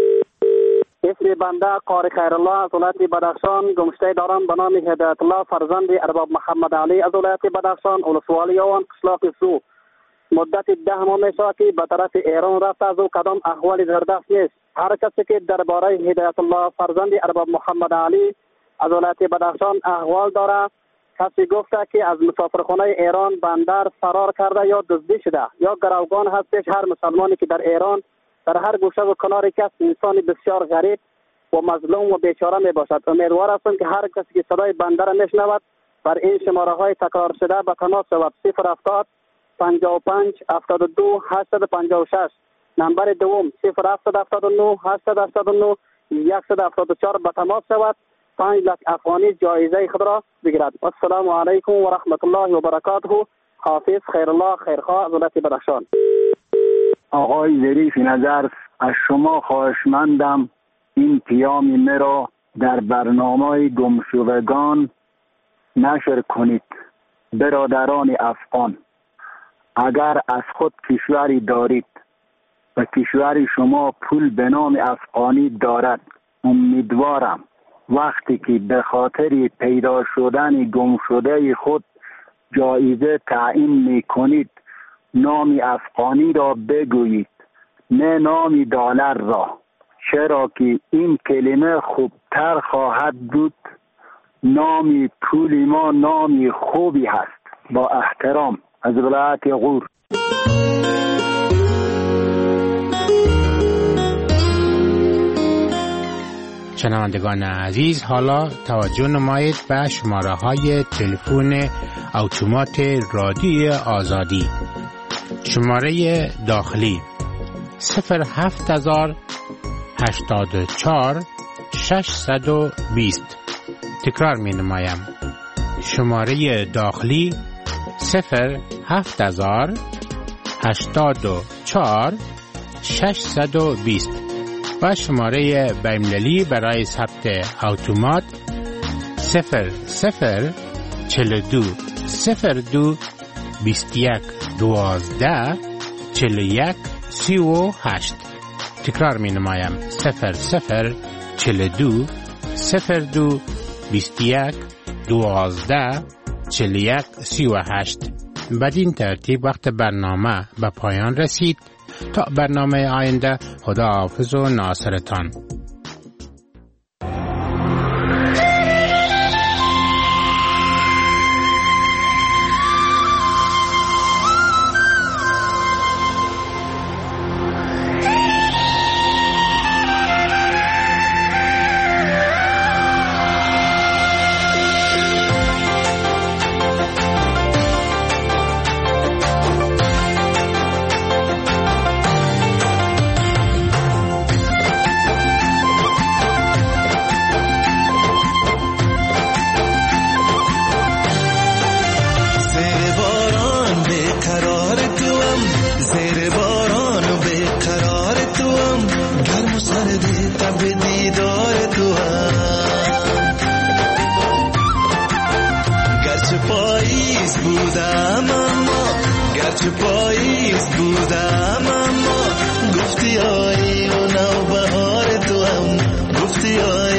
اسم بنده قاری خیرالله از ولایت بدخشان گمشته دارم به نام هدایت الله فرزند ارباب محمد علی از ولایت بدخشان ولسوالی آوان قشلاق سو. مدت 10 ماه میشه که به طرف ایران رفته از و کدام احوالی در دست نیست. هر کسی که درباره هدایت الله فرزند ارباب محمد علی از ولایت بدخشان احوال داره، کسی گفته که از مسافرخانه ایران بندر فرار کرده یا دزدی شده یا گروگان هستش، هر مسلمانی که در ایران در هر گوشه و کناری کس انسان بسیار غریب و مظلوم و بیچاره می باشد. امیدوار هستم که هر کسی که صدای بنده میشنود بر این شماره های تکرار شده به تماس شود. 070 55 72 856 نمبر دوم 079 879 174 به تماس شود. 5 لک افغانی جایزه خود را بگیرد. السلام علیکم و رحمت الله و برکاته. حافظ خیرالله خیرخواه ولایت بدخشان. آقای ظریف نظر، از شما خواهشمندم این پیام مرا در برنامه گمشدگان نشر کنید. برادران افغان، اگر از خود کشوری دارید و کشور شما پول به نام افغانی دارد، امیدوارم وقتی که به خاطر پیدا شدن گمشده خود جایزه تعیین می کنید نام افغانی را بگویید، نه نام دلار را، چرا که این کلمه خوبتر خواهد بود. نام پول ما نام خوبی هست. با احترام از ولایت غور. شنوندگان عزیز، حالا توجه نمایید به شماره های تلفن اتومات رادیوی آزادی. شماره داخلی 07084 620. تکرار می نمایم. شماره داخلی 07084 620 و شماره بین‌المللی برای ثبت اتومات 0042 02 21 12 41 38. تکرار می نمایم. 0042 02 21 12 41 38. بدین ترتیب وقت برنامه به پایان رسید. تا برنامه آینده، خدا حافظ و ناصرتان. گرچه پاییز بودم اما گفتی آی و نوبهار تو هم گفتی آی